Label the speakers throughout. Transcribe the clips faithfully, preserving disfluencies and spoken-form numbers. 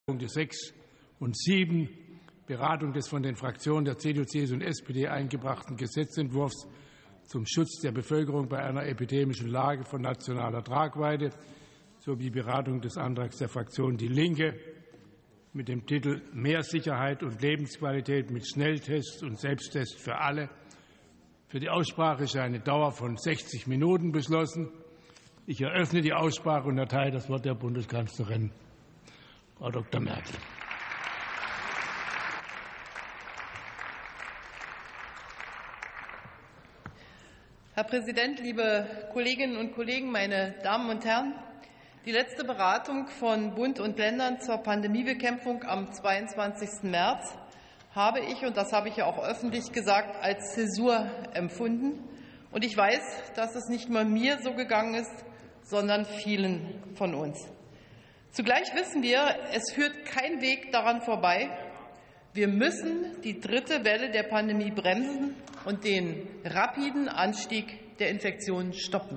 Speaker 1: Punkte sechs und sieben, Beratung des von den Fraktionen der C D U, C S U und S P D eingebrachten Gesetzentwurfs zum Schutz der Bevölkerung bei einer epidemischen Lage von nationaler Tragweite sowie Beratung des Antrags der Fraktion DIE LINKE mit dem Titel Mehr Sicherheit und Lebensqualität mit Schnelltests und Selbsttests für alle. Für die Aussprache ist eine Dauer von sechzig Minuten beschlossen. Ich eröffne die Aussprache und erteile das Wort der Bundeskanzlerin, Frau Doktor Merkel.
Speaker 2: Herr Präsident, liebe Kolleginnen und Kollegen, meine Damen und Herren! Die letzte Beratung von Bund und Ländern zur Pandemiebekämpfung am zweiundzwanzigsten März habe ich, und das habe ich ja auch öffentlich gesagt, als Zäsur empfunden. Und ich weiß, dass es nicht nur mir so gegangen ist, sondern vielen von uns. Zugleich wissen wir, es führt kein Weg daran vorbei. Wir müssen die dritte Welle der Pandemie bremsen und den rapiden Anstieg der Infektionen stoppen.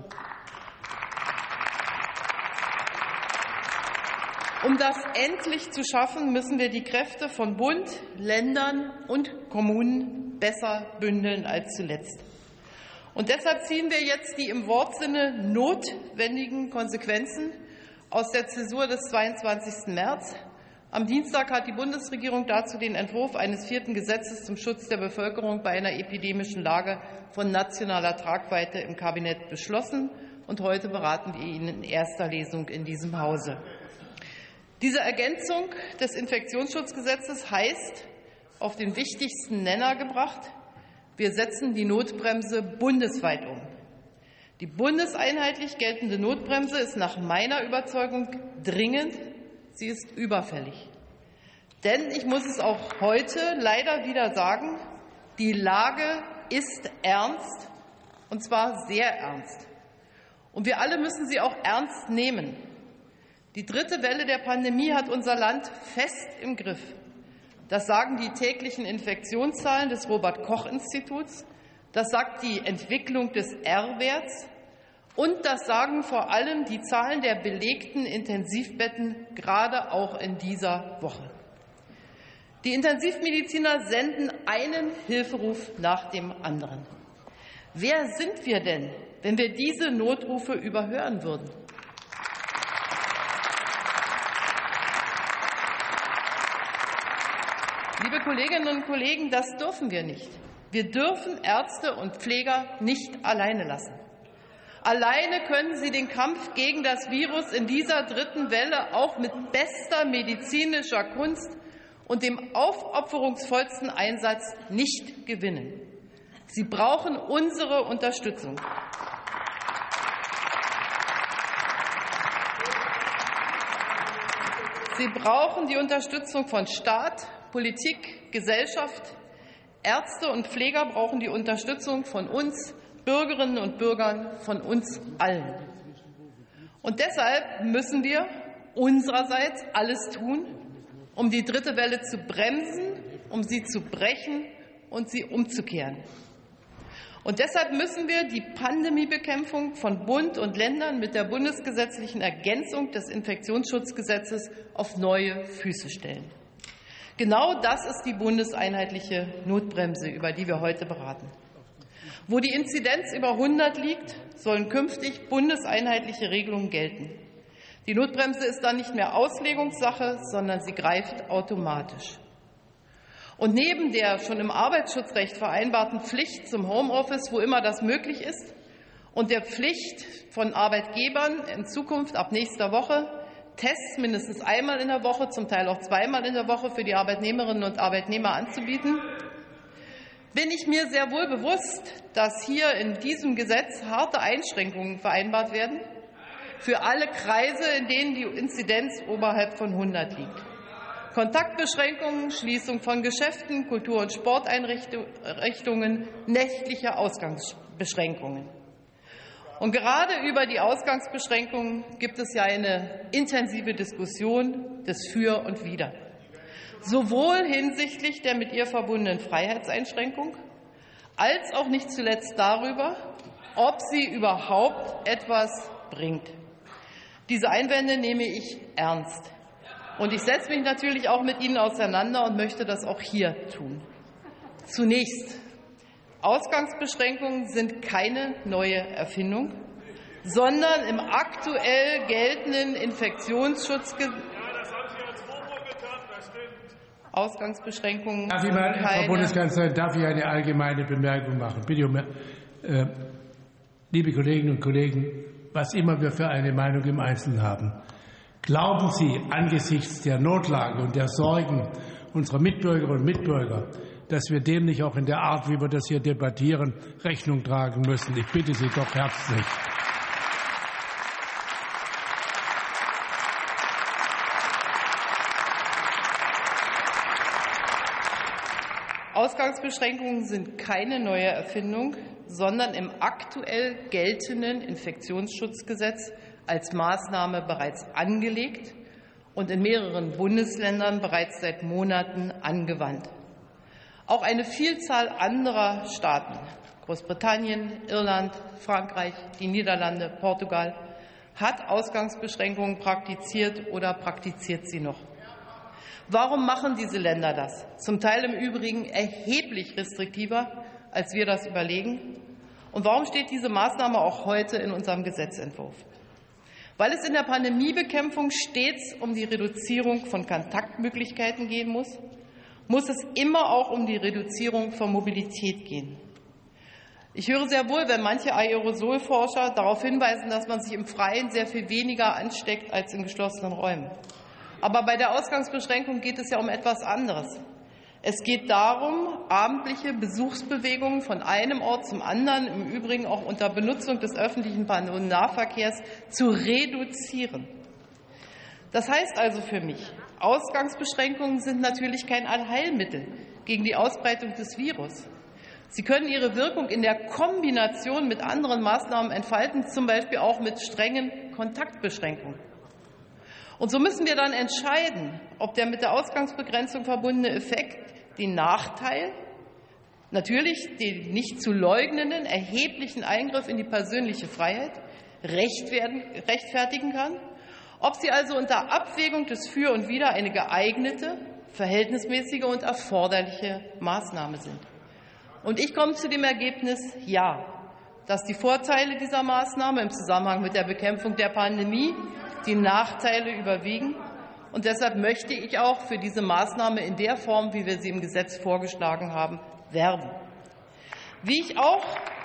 Speaker 2: Um das endlich zu schaffen, müssen wir die Kräfte von Bund, Ländern und Kommunen besser bündeln als zuletzt. Und deshalb ziehen wir jetzt die im Wortsinne notwendigen Konsequenzen aus der Zäsur des zweiundzwanzigsten März. Am Dienstag hat die Bundesregierung dazu den Entwurf eines vierten Gesetzes zum Schutz der Bevölkerung bei einer epidemischen Lage von nationaler Tragweite im Kabinett beschlossen. Und heute beraten wir ihn in erster Lesung in diesem Hause. Diese Ergänzung des Infektionsschutzgesetzes heißt, auf den wichtigsten Nenner gebracht, wir setzen die Notbremse bundesweit um. Die bundeseinheitlich geltende Notbremse ist nach meiner Überzeugung dringend. Sie ist überfällig. Denn ich muss es auch heute leider wieder sagen, die Lage ist ernst, und zwar sehr ernst. Und wir alle müssen sie auch ernst nehmen. Die dritte Welle der Pandemie hat unser Land fest im Griff. Das sagen die täglichen Infektionszahlen des Robert-Koch-Instituts. Das sagt die Entwicklung des R-Werts. Und das sagen vor allem die Zahlen der belegten Intensivbetten, gerade auch in dieser Woche. Die Intensivmediziner senden einen Hilferuf nach dem anderen. Wer sind wir denn, wenn wir diese Notrufe überhören würden? Liebe Kolleginnen und Kollegen, das dürfen wir nicht. Wir dürfen Ärzte und Pfleger nicht alleine lassen. Alleine können sie den Kampf gegen das Virus in dieser dritten Welle auch mit bester medizinischer Kunst und dem aufopferungsvollsten Einsatz nicht gewinnen. Sie brauchen unsere Unterstützung. Sie brauchen die Unterstützung von Staat, Politik, Gesellschaft. Ärzte und Pfleger brauchen die Unterstützung von uns, Bürgerinnen und Bürgern, von uns allen. Und deshalb müssen wir unsererseits alles tun, um die dritte Welle zu bremsen, um sie zu brechen und sie umzukehren. Und deshalb müssen wir die Pandemiebekämpfung von Bund und Ländern mit der bundesgesetzlichen Ergänzung des Infektionsschutzgesetzes auf neue Füße stellen. Genau das ist die bundeseinheitliche Notbremse, über die wir heute beraten. Wo die Inzidenz über hundert liegt, sollen künftig bundeseinheitliche Regelungen gelten. Die Notbremse ist dann nicht mehr Auslegungssache, sondern sie greift automatisch. Und neben der schon im Arbeitsschutzrecht vereinbarten Pflicht zum Homeoffice, wo immer das möglich ist, und der Pflicht von Arbeitgebern in Zukunft ab nächster Woche, Tests mindestens einmal in der Woche, zum Teil auch zweimal in der Woche für die Arbeitnehmerinnen und Arbeitnehmer anzubieten, bin ich mir sehr wohl bewusst, dass hier in diesem Gesetz harte Einschränkungen vereinbart werden für alle Kreise, in denen die Inzidenz oberhalb von hundert liegt. Kontaktbeschränkungen, Schließung von Geschäften, Kultur- und Sporteinrichtungen, nächtliche Ausgangsbeschränkungen. Und gerade über die Ausgangsbeschränkungen gibt es ja eine intensive Diskussion des Für und Wider. Sowohl hinsichtlich der mit ihr verbundenen Freiheitseinschränkung als auch nicht zuletzt darüber, ob sie überhaupt etwas bringt. Diese Einwände nehme ich ernst. Und ich setze mich natürlich auch mit Ihnen auseinander und möchte das auch hier tun. Zunächst, Ausgangsbeschränkungen sind keine neue Erfindung, sondern im aktuell geltenden Infektionsschutzgesetz. Ausgangsbeschränkungen.
Speaker 1: Darf ich mal,
Speaker 2: keine
Speaker 1: Frau Bundeskanzlerin, darf ich eine allgemeine Bemerkung machen? Bitte um, äh, liebe Kolleginnen und Kollegen, was immer wir für eine Meinung im Einzelnen haben. Glauben Sie angesichts der Notlage und der Sorgen unserer Mitbürgerinnen und Mitbürger, dass wir dem nicht auch in der Art, wie wir das hier debattieren, Rechnung tragen müssen? Ich bitte Sie doch herzlich.
Speaker 2: Ausgangsbeschränkungen sind keine neue Erfindung, sondern im aktuell geltenden Infektionsschutzgesetz als Maßnahme bereits angelegt und in mehreren Bundesländern bereits seit Monaten angewandt. Auch eine Vielzahl anderer Staaten, Großbritannien, Irland, Frankreich, die Niederlande, Portugal, hat Ausgangsbeschränkungen praktiziert oder praktiziert sie noch. Warum machen diese Länder das? Zum Teil im Übrigen erheblich restriktiver, als wir das überlegen. Und warum steht diese Maßnahme auch heute in unserem Gesetzentwurf? Weil es in der Pandemiebekämpfung stets um die Reduzierung von Kontaktmöglichkeiten gehen muss, muss es immer auch um die Reduzierung von Mobilität gehen. Ich höre sehr wohl, wenn manche Aerosolforscher darauf hinweisen, dass man sich im Freien sehr viel weniger ansteckt als in geschlossenen Räumen. Aber bei der Ausgangsbeschränkung geht es ja um etwas anderes. Es geht darum, abendliche Besuchsbewegungen von einem Ort zum anderen, im Übrigen auch unter Benutzung des öffentlichen Personennahverkehrs, zu reduzieren. Das heißt also für mich, Ausgangsbeschränkungen sind natürlich kein Allheilmittel gegen die Ausbreitung des Virus. Sie können ihre Wirkung in der Kombination mit anderen Maßnahmen entfalten, zum Beispiel auch mit strengen Kontaktbeschränkungen. Und so müssen wir dann entscheiden, ob der mit der Ausgangsbegrenzung verbundene Effekt den Nachteil, natürlich den nicht zu leugnenden, erheblichen Eingriff in die persönliche Freiheit rechtfertigen kann, ob sie also unter Abwägung des Für und Wider eine geeignete, verhältnismäßige und erforderliche Maßnahme sind. Und ich komme zu dem Ergebnis, ja, dass die Vorteile dieser Maßnahme im Zusammenhang mit der Bekämpfung der Pandemie die Nachteile überwiegen. Und deshalb möchte ich auch für diese Maßnahme in der Form, wie wir sie im Gesetz vorgeschlagen haben, werben. Wie ich auch,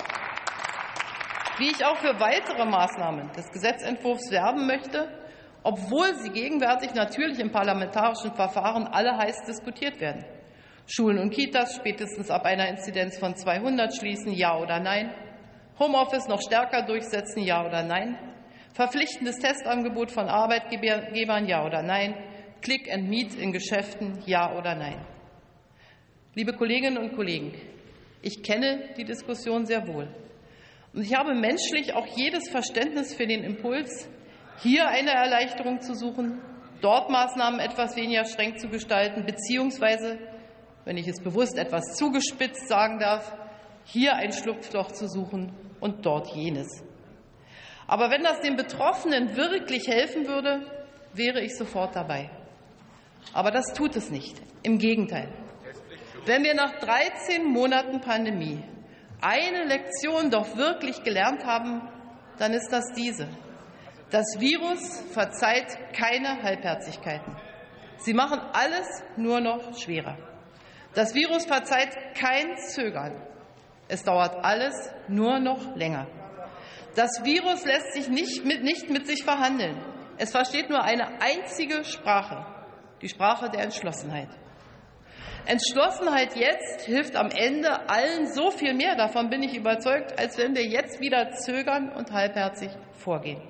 Speaker 2: wie ich auch für weitere Maßnahmen des Gesetzentwurfs werben möchte, obwohl sie gegenwärtig natürlich im parlamentarischen Verfahren alle heiß diskutiert werden. Schulen und Kitas spätestens ab einer Inzidenz von zweihundert schließen, ja oder nein? Homeoffice noch stärker durchsetzen, ja oder nein? Verpflichtendes Testangebot von Arbeitgebern, ja oder nein? Click and Meet in Geschäften, ja oder nein? Liebe Kolleginnen und Kollegen, ich kenne die Diskussion sehr wohl. Und ich habe menschlich auch jedes Verständnis für den Impuls, hier eine Erleichterung zu suchen, dort Maßnahmen etwas weniger streng zu gestalten, beziehungsweise, wenn ich es bewusst etwas zugespitzt sagen darf, hier ein Schlupfloch zu suchen und dort jenes. Aber wenn das den Betroffenen wirklich helfen würde, wäre ich sofort dabei. Aber das tut es nicht. Im Gegenteil. Wenn wir nach dreizehn Monaten Pandemie eine Lektion doch wirklich gelernt haben, dann ist das diese. Das Virus verzeiht keine Halbherzigkeiten. Sie machen alles nur noch schwerer. Das Virus verzeiht kein Zögern. Es dauert alles nur noch länger. Das Virus lässt sich nicht mit, nicht mit sich verhandeln. Es versteht nur eine einzige Sprache, die Sprache der Entschlossenheit. Entschlossenheit jetzt hilft am Ende allen so viel mehr, davon bin ich überzeugt, als wenn wir jetzt wieder zögern und halbherzig vorgehen.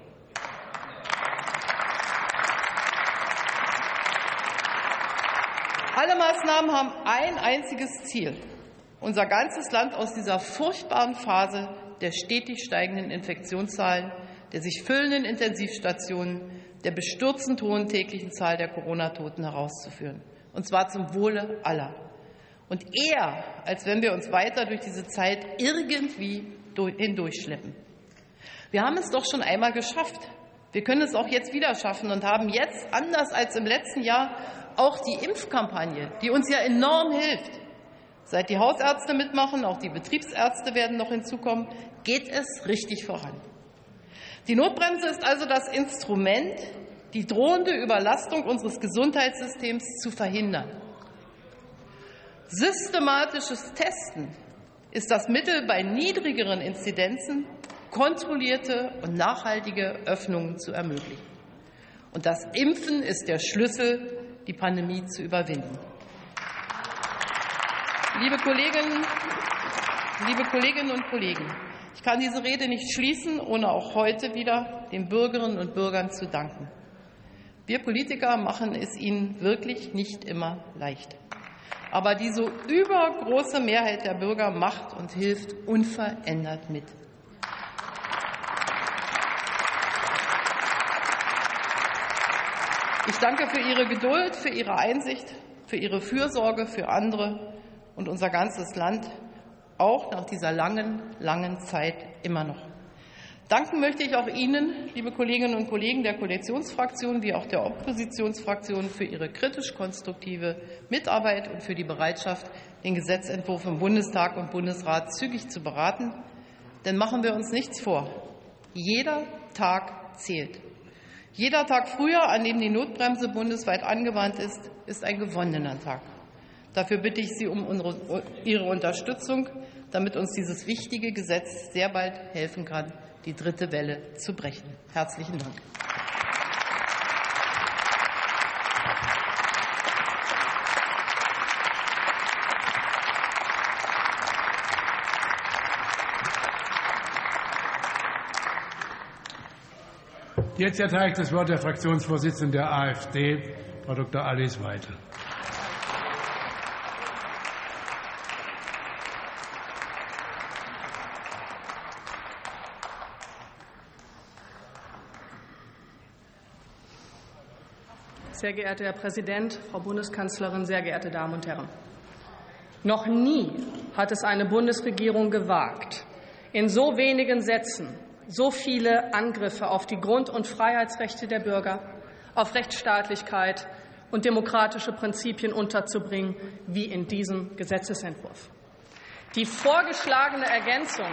Speaker 2: Alle Maßnahmen haben ein einziges Ziel, unser ganzes Land aus dieser furchtbaren Phase der stetig steigenden Infektionszahlen, der sich füllenden Intensivstationen, der bestürzend hohen täglichen Zahl der Corona-Toten herauszuführen, und zwar zum Wohle aller. Und eher, als wenn wir uns weiter durch diese Zeit irgendwie hindurchschleppen. Wir haben es doch schon einmal geschafft, Wir können es auch jetzt wieder schaffen und haben jetzt, anders als im letzten Jahr, auch die Impfkampagne, die uns ja enorm hilft. Seit die Hausärzte mitmachen, auch die Betriebsärzte werden noch hinzukommen, geht es richtig voran. Die Notbremse ist also das Instrument, die drohende Überlastung unseres Gesundheitssystems zu verhindern. Systematisches Testen ist das Mittel, bei niedrigeren Inzidenzen kontrollierte und nachhaltige Öffnungen zu ermöglichen. Und das Impfen ist der Schlüssel, die Pandemie zu überwinden. Liebe Kolleginnen, liebe Kolleginnen und Kollegen, ich kann diese Rede nicht schließen, ohne auch heute wieder den Bürgerinnen und Bürgern zu danken. Wir Politiker machen es ihnen wirklich nicht immer leicht. Aber die so übergroße Mehrheit der Bürger macht und hilft unverändert mit. Ich danke für Ihre Geduld, für Ihre Einsicht, für Ihre Fürsorge für andere und unser ganzes Land, auch nach dieser langen, langen Zeit immer noch. Danken möchte ich auch Ihnen, liebe Kolleginnen und Kollegen der Koalitionsfraktionen wie auch der Oppositionsfraktionen, für Ihre kritisch-konstruktive Mitarbeit und für die Bereitschaft, den Gesetzentwurf im Bundestag und Bundesrat zügig zu beraten. Denn machen wir uns nichts vor. Jeder Tag zählt. Jeder Tag früher, an dem die Notbremse bundesweit angewandt ist, ist ein gewonnener Tag. Dafür bitte ich Sie um unsere, Ihre Unterstützung, damit uns dieses wichtige Gesetz sehr bald helfen kann, die dritte Welle zu brechen. Herzlichen Dank.
Speaker 1: Jetzt erteile ich das Wort der Fraktionsvorsitzenden der AfD, Frau Doktor Alice Weidel.
Speaker 3: Sehr geehrter Herr Präsident, Frau Bundeskanzlerin, sehr geehrte Damen und Herren! Noch nie hat es eine Bundesregierung gewagt, in so wenigen Sätzen so viele Angriffe auf die Grund- und Freiheitsrechte der Bürger, auf Rechtsstaatlichkeit und demokratische Prinzipien unterzubringen wie in diesem Gesetzesentwurf. Die vorgeschlagene Ergänzung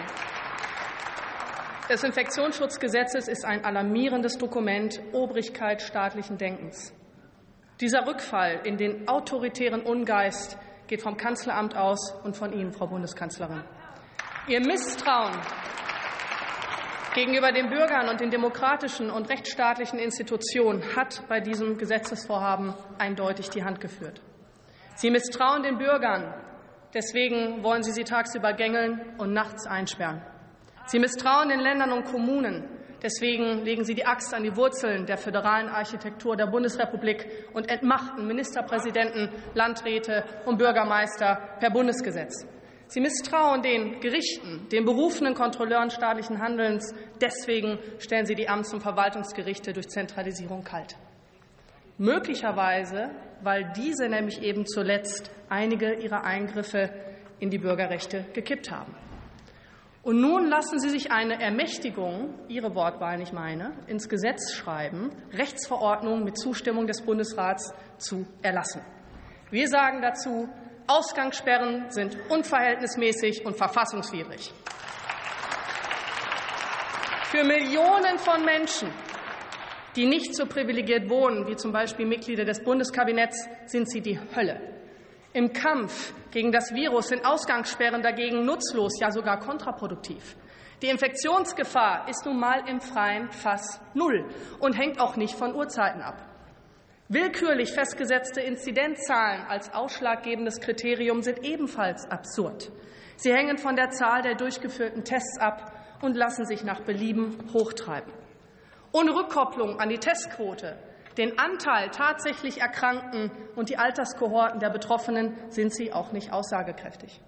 Speaker 3: des Infektionsschutzgesetzes ist ein alarmierendes Dokument Obrigkeit staatlichen Denkens. Dieser Rückfall in den autoritären Ungeist geht vom Kanzleramt aus und von Ihnen, Frau Bundeskanzlerin. Ihr Misstrauen gegenüber den Bürgern und den demokratischen und rechtsstaatlichen Institutionen hat bei diesem Gesetzesvorhaben eindeutig die Hand geführt. Sie misstrauen den Bürgern, deswegen wollen Sie sie tagsüber gängeln und nachts einsperren. Sie misstrauen den Ländern und Kommunen, deswegen legen Sie die Axt an die Wurzeln der föderalen Architektur der Bundesrepublik und entmachten Ministerpräsidenten, Landräte und Bürgermeister per Bundesgesetz. Sie misstrauen den Gerichten, den berufenen Kontrolleuren staatlichen Handelns. Deswegen stellen Sie die Amts- und Verwaltungsgerichte durch Zentralisierung kalt. Möglicherweise, weil diese nämlich eben zuletzt einige ihrer Eingriffe in die Bürgerrechte gekippt haben. Und nun lassen Sie sich eine Ermächtigung, Ihre Wortwahl, nicht meine, ins Gesetz schreiben, Rechtsverordnungen mit Zustimmung des Bundesrats zu erlassen. Wir sagen dazu, Ausgangssperren sind unverhältnismäßig und verfassungswidrig. Für Millionen von Menschen, die nicht so privilegiert wohnen, wie zum Beispiel Mitglieder des Bundeskabinetts, sind sie die Hölle. Im Kampf gegen das Virus sind Ausgangssperren dagegen nutzlos, ja sogar kontraproduktiv. Die Infektionsgefahr ist nun mal im Freien fast null und hängt auch nicht von Uhrzeiten ab. Willkürlich festgesetzte Inzidenzzahlen als ausschlaggebendes Kriterium sind ebenfalls absurd. Sie hängen von der Zahl der durchgeführten Tests ab und lassen sich nach Belieben hochtreiben. Ohne Rückkopplung an die Testquote, den Anteil tatsächlich Erkrankten und die Alterskohorten der Betroffenen sind sie auch nicht aussagekräftig.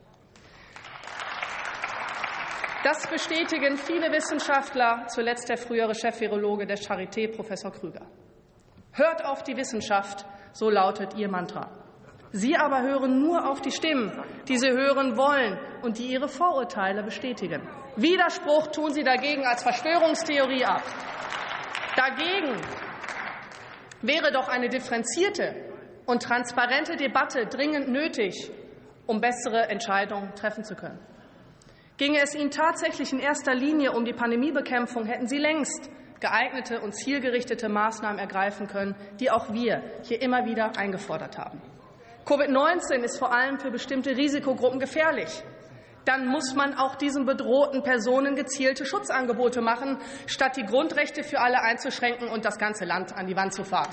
Speaker 3: Das bestätigen viele Wissenschaftler, zuletzt der frühere Chef-Virologe der Charité, Professor Krüger. Hört auf die Wissenschaft, so lautet Ihr Mantra. Sie aber hören nur auf die Stimmen, die Sie hören wollen und die Ihre Vorurteile bestätigen. Widerspruch tun Sie dagegen als Verschwörungstheorie ab. Dagegen wäre doch eine differenzierte und transparente Debatte dringend nötig, um bessere Entscheidungen treffen zu können. Ginge es Ihnen tatsächlich in erster Linie um die Pandemiebekämpfung, hätten Sie längst geeignete und zielgerichtete Maßnahmen ergreifen können, die auch wir hier immer wieder eingefordert haben. Covid neunzehn ist vor allem für bestimmte Risikogruppen gefährlich. Dann muss man auch diesen bedrohten Personen gezielte Schutzangebote machen, statt die Grundrechte für alle einzuschränken und das ganze Land an die Wand zu fahren.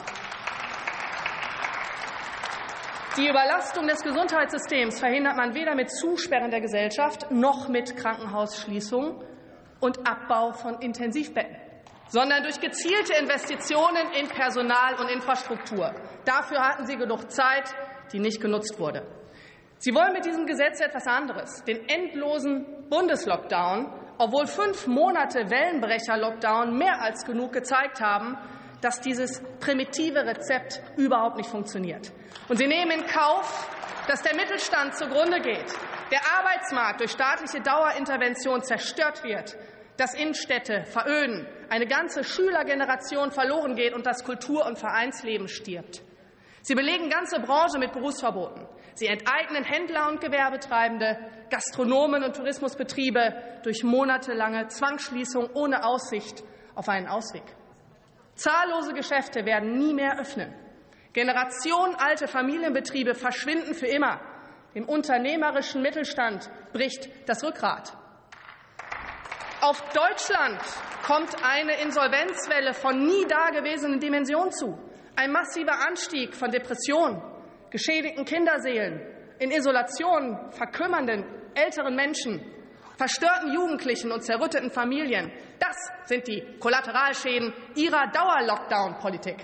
Speaker 3: Die Überlastung des Gesundheitssystems verhindert man weder mit Zusperren der Gesellschaft noch mit Krankenhausschließungen und Abbau von Intensivbetten, sondern durch gezielte Investitionen in Personal und Infrastruktur. Dafür hatten Sie genug Zeit, die nicht genutzt wurde. Sie wollen mit diesem Gesetz etwas anderes, den endlosen Bundeslockdown, obwohl fünf Monate Wellenbrecher-Lockdown mehr als genug gezeigt haben, dass dieses primitive Rezept überhaupt nicht funktioniert. Und Sie nehmen in Kauf, dass der Mittelstand zugrunde geht, der Arbeitsmarkt durch staatliche Dauerintervention zerstört wird, dass Innenstädte veröden, eine ganze Schülergeneration verloren geht und das Kultur- und Vereinsleben stirbt. Sie belegen ganze Branchen mit Berufsverboten. Sie enteignen Händler und Gewerbetreibende, Gastronomen und Tourismusbetriebe durch monatelange Zwangsschließung ohne Aussicht auf einen Ausweg. Zahllose Geschäfte werden nie mehr öffnen. Generationenalte Familienbetriebe verschwinden für immer. Dem unternehmerischen Mittelstand bricht das Rückgrat. Auf Deutschland kommt eine Insolvenzwelle von nie dagewesenen Dimensionen zu. Ein massiver Anstieg von Depressionen, geschädigten Kinderseelen, in Isolation verkümmernden älteren Menschen, verstörten Jugendlichen und zerrütteten Familien. Das sind die Kollateralschäden Ihrer Dauer-Lockdown-Politik.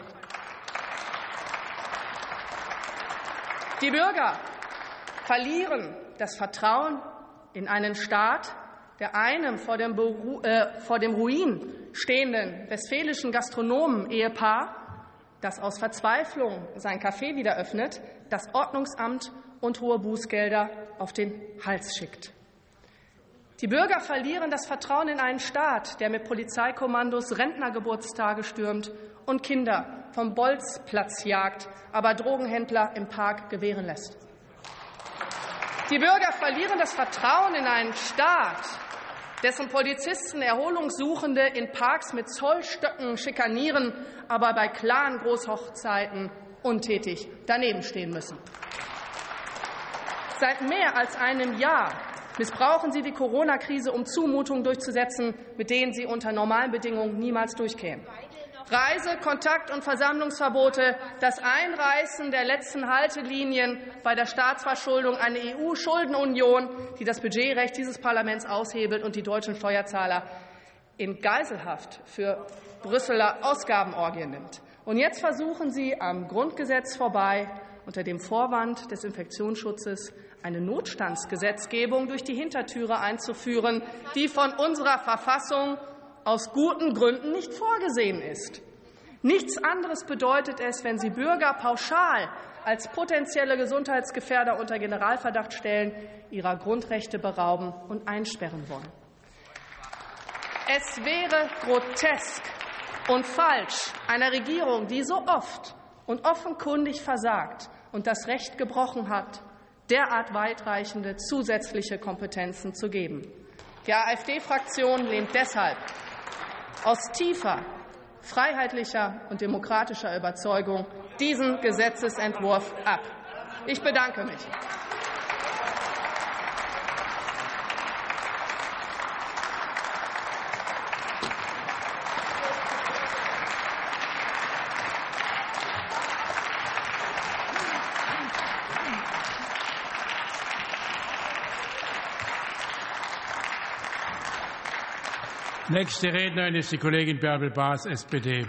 Speaker 3: Die Bürger verlieren das Vertrauen in einen Staat, der einem vor dem, Beru- äh, vor dem Ruin stehenden westfälischen Gastronomen-Ehepaar, das aus Verzweiflung sein Café wieder öffnet, das Ordnungsamt und hohe Bußgelder auf den Hals schickt. Die Bürger verlieren das Vertrauen in einen Staat, der mit Polizeikommandos Rentnergeburtstage stürmt und Kinder vom Bolzplatz jagt, aber Drogenhändler im Park gewähren lässt. Die Bürger verlieren das Vertrauen in einen Staat, dessen Polizisten Erholungssuchende in Parks mit Zollstöcken schikanieren, aber bei klaren Großhochzeiten untätig daneben stehen müssen. Seit mehr als einem Jahr missbrauchen Sie die Corona-Krise, um Zumutungen durchzusetzen, mit denen Sie unter normalen Bedingungen niemals durchkämen. Reise-, Kontakt- und Versammlungsverbote, das Einreißen der letzten Haltelinien bei der Staatsverschuldung, eine E U-Schuldenunion, die das Budgetrecht dieses Parlaments aushebelt und die deutschen Steuerzahler in Geiselhaft für Brüsseler Ausgabenorgien nimmt. Und jetzt versuchen Sie am Grundgesetz vorbei, unter dem Vorwand des Infektionsschutzes eine Notstandsgesetzgebung durch die Hintertüre einzuführen, die von unserer Verfassung aus guten Gründen nicht vorgesehen ist. Nichts anderes bedeutet es, wenn Sie Bürger pauschal als potenzielle Gesundheitsgefährder unter Generalverdacht stellen, ihrer Grundrechte berauben und einsperren wollen. Es wäre grotesk und falsch, einer Regierung, die so oft und offenkundig versagt und das Recht gebrochen hat, derart weitreichende zusätzliche Kompetenzen zu geben. Die AfD-Fraktion lehnt deshalb aus tiefer freiheitlicher und demokratischer Überzeugung diesen Gesetzesentwurf ab. Ich bedanke mich.
Speaker 1: Nächste Rednerin ist die Kollegin Bärbel Baas, S P D.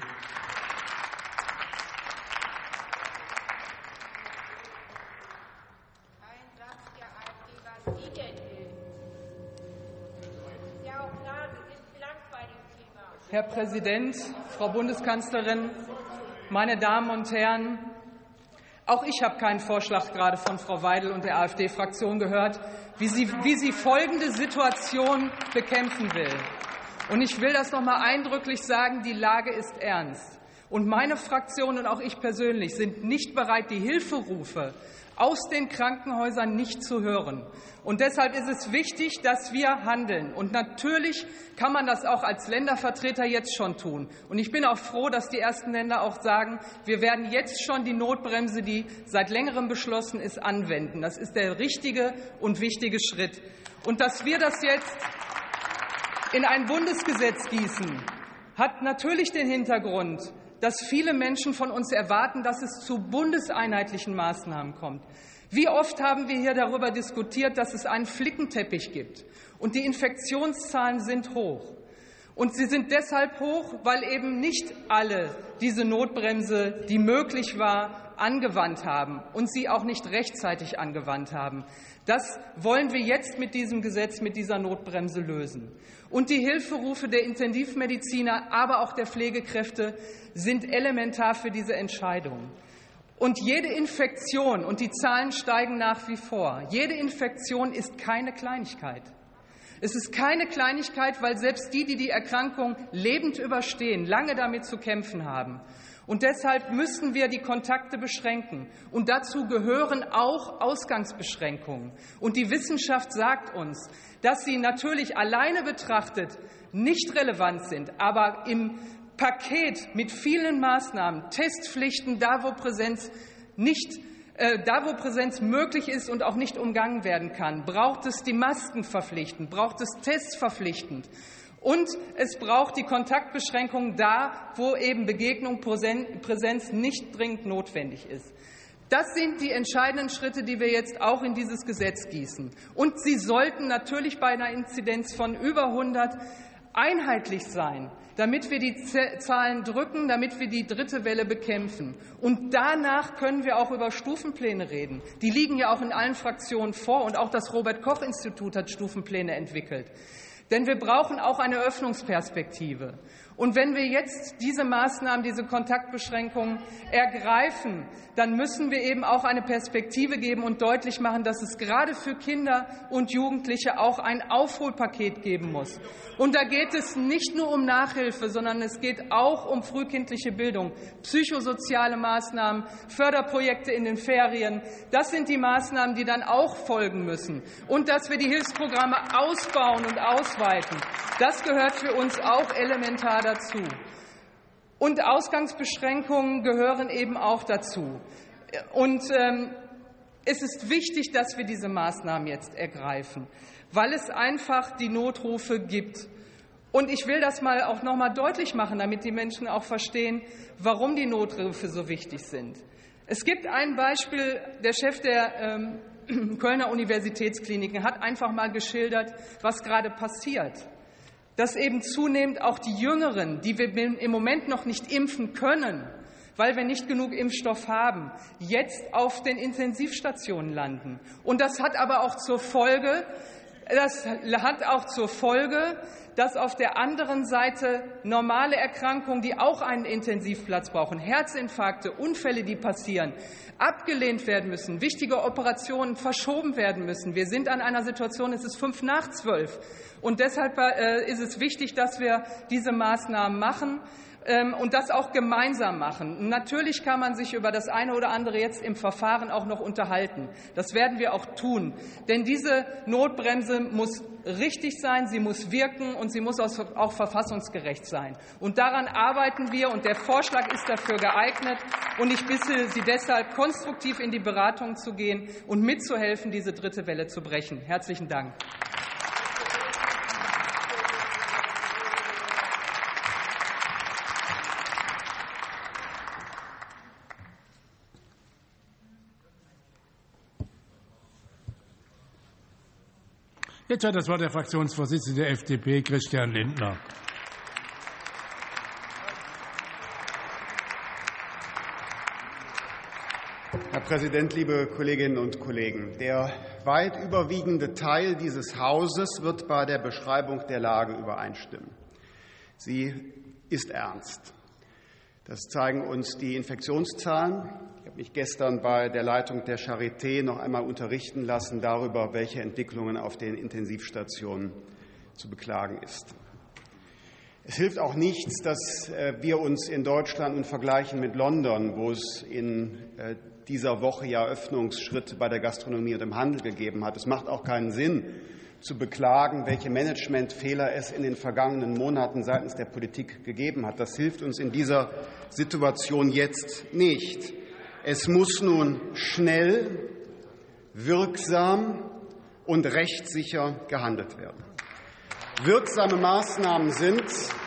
Speaker 4: Herr Präsident, Frau Bundeskanzlerin, meine Damen und Herren! Auch ich habe keinen Vorschlag gerade von Frau Weidel und der AfD-Fraktion gehört, wie sie, wie sie folgende Situation bekämpfen will. Und ich will das noch mal eindrücklich sagen, die Lage ist ernst. Und meine Fraktion und auch ich persönlich sind nicht bereit, die Hilferufe aus den Krankenhäusern nicht zu hören. Und deshalb ist es wichtig, dass wir handeln. Und natürlich kann man das auch als Ländervertreter jetzt schon tun. Und ich bin auch froh, dass die ersten Länder auch sagen, wir werden jetzt schon die Notbremse, die seit längerem beschlossen ist, anwenden. Das ist der richtige und wichtige Schritt. Und dass wir das jetzt in ein Bundesgesetz gießen, hat natürlich den Hintergrund, dass viele Menschen von uns erwarten, dass es zu bundeseinheitlichen Maßnahmen kommt. Wie oft haben wir hier darüber diskutiert, dass es einen Flickenteppich gibt, und die Infektionszahlen sind hoch. Und sie sind deshalb hoch, weil eben nicht alle diese Notbremse, die möglich war, angewandt haben und sie auch nicht rechtzeitig angewandt haben. Das wollen wir jetzt mit diesem Gesetz, mit dieser Notbremse lösen. Und die Hilferufe der Intensivmediziner, aber auch der Pflegekräfte sind elementar für diese Entscheidung. Und jede Infektion, und die Zahlen steigen nach wie vor, jede Infektion ist keine Kleinigkeit. Es ist keine Kleinigkeit, weil selbst die, die die Erkrankung lebend überstehen, lange damit zu kämpfen haben. Und deshalb müssen wir die Kontakte beschränken. Und dazu gehören auch Ausgangsbeschränkungen. Und die Wissenschaft sagt uns, dass sie natürlich alleine betrachtet nicht relevant sind, aber im Paket mit vielen Maßnahmen, Testpflichten, da wo Präsenz nicht äh, da wo Präsenz möglich ist und auch nicht umgangen werden kann, braucht es die Masken verpflichtend, braucht es Tests verpflichtend. Und es braucht die Kontaktbeschränkungen da, wo eben Begegnung, Präsenz nicht dringend notwendig ist. Das sind die entscheidenden Schritte, die wir jetzt auch in dieses Gesetz gießen. Und sie sollten natürlich bei einer Inzidenz von über hundert einheitlich sein, damit wir die Zahlen drücken, damit wir die dritte Welle bekämpfen. Und danach können wir auch über Stufenpläne reden. Die liegen ja auch in allen Fraktionen vor, und auch das Robert-Koch-Institut hat Stufenpläne entwickelt. Denn wir brauchen auch eine Öffnungsperspektive. Und wenn wir jetzt diese Maßnahmen, diese Kontaktbeschränkungen ergreifen, dann müssen wir eben auch eine Perspektive geben und deutlich machen, dass es gerade für Kinder und Jugendliche auch ein Aufholpaket geben muss. Und da geht es nicht nur um Nachhilfe, sondern es geht auch um frühkindliche Bildung, psychosoziale Maßnahmen, Förderprojekte in den Ferien. Das sind die Maßnahmen, die dann auch folgen müssen. Und dass wir die Hilfsprogramme ausbauen und ausweiten, das gehört für uns auch elementar dazu. Und Ausgangsbeschränkungen gehören eben auch dazu. Und ähm, es ist wichtig, dass wir diese Maßnahmen jetzt ergreifen, weil es einfach die Notrufe gibt. Und ich will das mal auch noch mal deutlich machen, damit die Menschen auch verstehen, warum die Notrufe so wichtig sind. Es gibt ein Beispiel, der Chef der ähm, Kölner Universitätskliniken hat einfach mal geschildert, was gerade passiert. Dass eben zunehmend auch die Jüngeren, die wir im Moment noch nicht impfen können, weil wir nicht genug Impfstoff haben, jetzt auf den Intensivstationen landen. Und das hat aber auch zur Folge, das hat auch zur Folge, dass auf der anderen Seite normale Erkrankungen, die auch einen Intensivplatz brauchen, Herzinfarkte, Unfälle, die passieren, abgelehnt werden müssen, wichtige Operationen verschoben werden müssen. Wir sind an einer Situation, es ist fünf nach zwölf. Und deshalb ist es wichtig, dass wir diese Maßnahmen machen und das auch gemeinsam machen. Natürlich kann man sich über das eine oder andere jetzt im Verfahren auch noch unterhalten. Das werden wir auch tun. Denn diese Notbremse muss richtig sein, sie muss wirken und sie muss auch verfassungsgerecht sein. Und daran arbeiten wir, und der Vorschlag ist dafür geeignet. Und ich bitte Sie deshalb, konstruktiv in die Beratungen zu gehen und mitzuhelfen, diese dritte Welle zu brechen. Herzlichen Dank.
Speaker 1: Jetzt hat das Wort der Fraktionsvorsitzende der F D P, Christian Lindner.
Speaker 5: Herr Präsident, liebe Kolleginnen und Kollegen! Der weit überwiegende Teil dieses Hauses wird bei der Beschreibung der Lage übereinstimmen. Sie ist ernst. Das zeigen uns die Infektionszahlen. Ich habe mich gestern bei der Leitung der Charité noch einmal unterrichten lassen darüber, welche Entwicklungen auf den Intensivstationen zu beklagen ist. Es hilft auch nichts, dass wir uns in Deutschland nun vergleichen mit London, wo es in dieser Woche ja Öffnungsschritte bei der Gastronomie und im Handel gegeben hat. Es macht auch keinen Sinn, zu beklagen, welche Managementfehler es in den vergangenen Monaten seitens der Politik gegeben hat. Das hilft uns in dieser Situation jetzt nicht. Es muss nun schnell, wirksam und rechtssicher gehandelt werden. Wirksame Maßnahmen sind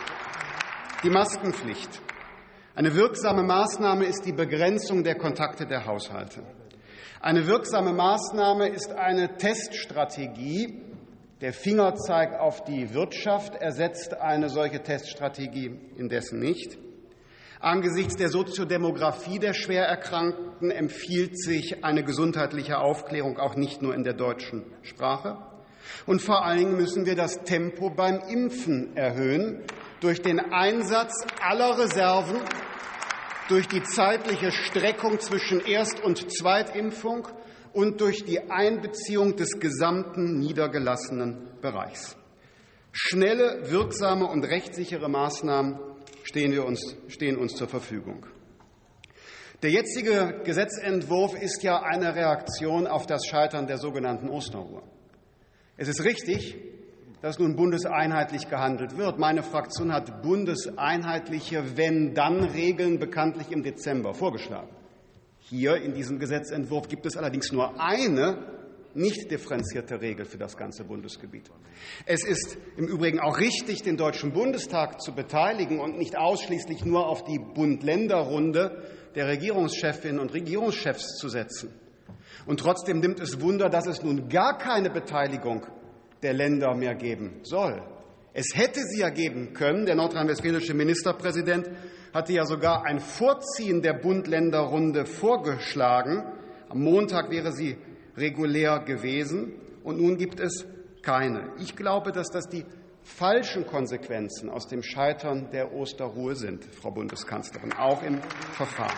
Speaker 5: die Maskenpflicht. Eine wirksame Maßnahme ist die Begrenzung der Kontakte der Haushalte. Eine wirksame Maßnahme ist eine Teststrategie. Der Fingerzeig auf die Wirtschaft ersetzt eine solche Teststrategie indessen nicht. Angesichts der Soziodemografie der Schwererkrankten empfiehlt sich eine gesundheitliche Aufklärung auch nicht nur in der deutschen Sprache. Und vor allen Dingen müssen wir das Tempo beim Impfen erhöhen, durch den Einsatz aller Reserven, durch die zeitliche Streckung zwischen Erst- und Zweitimpfung und durch die Einbeziehung des gesamten niedergelassenen Bereichs. Schnelle, wirksame und rechtssichere Maßnahmen stehen, wir uns, stehen uns zur Verfügung. Der jetzige Gesetzentwurf ist ja eine Reaktion auf das Scheitern der sogenannten Osterruhe. Es ist richtig, dass nun bundeseinheitlich gehandelt wird. Meine Fraktion hat bundeseinheitliche Wenn-Dann-Regeln bekanntlich im Dezember vorgeschlagen. Hier in diesem Gesetzentwurf gibt es allerdings nur eine nicht differenzierte Regel für das ganze Bundesgebiet. Es ist im Übrigen auch richtig, den Deutschen Bundestag zu beteiligen und nicht ausschließlich nur auf die Bund-Länder-Runde der Regierungschefinnen und Regierungschefs zu setzen. Und trotzdem nimmt es Wunder, dass es nun gar keine Beteiligung der Länder mehr geben soll. Es hätte sie ja geben können. Der nordrhein-westfälische Ministerpräsident hatte ja sogar ein Vorziehen der Bund-Länder-Runde vorgeschlagen. Am Montag wäre sie regulär gewesen, und nun gibt es keine. Ich glaube, dass das die falschen Konsequenzen aus dem Scheitern der Osterruhe sind, Frau Bundeskanzlerin, auch im Verfahren.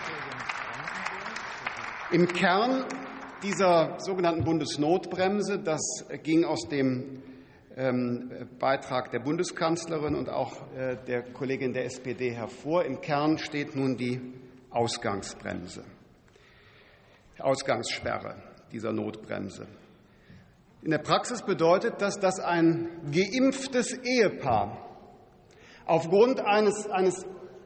Speaker 5: Im Kern dieser sogenannten Bundesnotbremse, das ging aus dem ähm, Beitrag der Bundeskanzlerin und auch äh, der Kollegin der S P D hervor, im Kern steht nun die Ausgangsbremse, Ausgangssperre dieser Notbremse. In der Praxis bedeutet das, dass ein geimpftes Ehepaar aufgrund eines, eines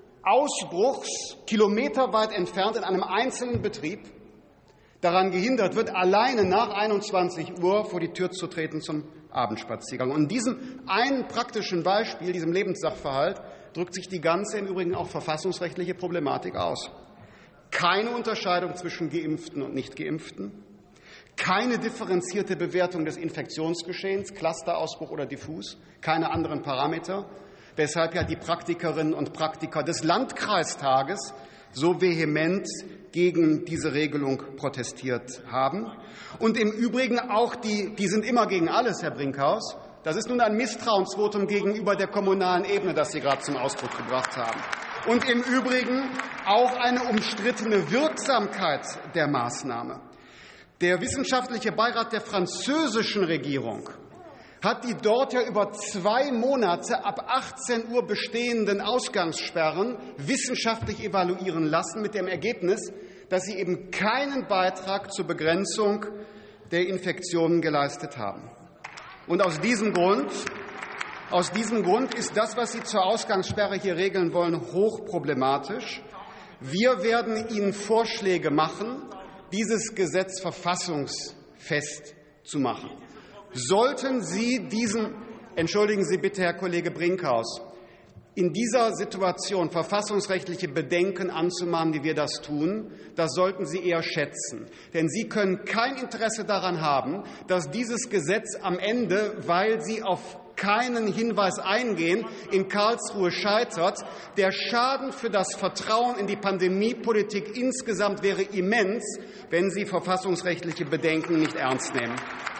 Speaker 5: Ausbruchs kilometerweit entfernt in einem einzelnen Betrieb daran gehindert wird, alleine nach einundzwanzig Uhr vor die Tür zu treten zum Abendspaziergang. Und in diesem einen praktischen Beispiel, diesem Lebenssachverhalt, drückt sich die ganze im Übrigen auch verfassungsrechtliche Problematik aus. Keine Unterscheidung zwischen Geimpften und Nicht-Geimpften, keine differenzierte Bewertung des Infektionsgeschehens, Clusterausbruch oder diffus, keine anderen Parameter, weshalb ja die Praktikerinnen und Praktiker des Landkreistages so vehement gegen diese Regelung protestiert haben. Und im Übrigen auch die, die sind immer gegen alles, Herr Brinkhaus. Das ist nun ein Misstrauensvotum gegenüber der kommunalen Ebene, das Sie gerade zum Ausdruck gebracht haben. Und im Übrigen auch eine umstrittene Wirksamkeit der Maßnahme. Der wissenschaftliche Beirat der französischen Regierung hat die dort ja über zwei Monate ab achtzehn Uhr bestehenden Ausgangssperren wissenschaftlich evaluieren lassen, mit dem Ergebnis, dass sie eben keinen Beitrag zur Begrenzung der Infektionen geleistet haben. Und aus diesem Grund, aus diesem Grund ist das, was Sie zur Ausgangssperre hier regeln wollen, hochproblematisch. Wir werden Ihnen Vorschläge machen, dieses Gesetz verfassungsfest zu machen. Sollten Sie diesen, entschuldigen Sie bitte, Herr Kollege Brinkhaus, in dieser Situation verfassungsrechtliche Bedenken anzumahnen, wie wir das tun, das sollten Sie eher schätzen. Denn Sie können kein Interesse daran haben, dass dieses Gesetz am Ende, weil Sie auf keinen Hinweis eingehen, in Karlsruhe scheitert. Der Schaden für das Vertrauen in die Pandemiepolitik insgesamt wäre immens, wenn Sie verfassungsrechtliche Bedenken nicht ernst nehmen.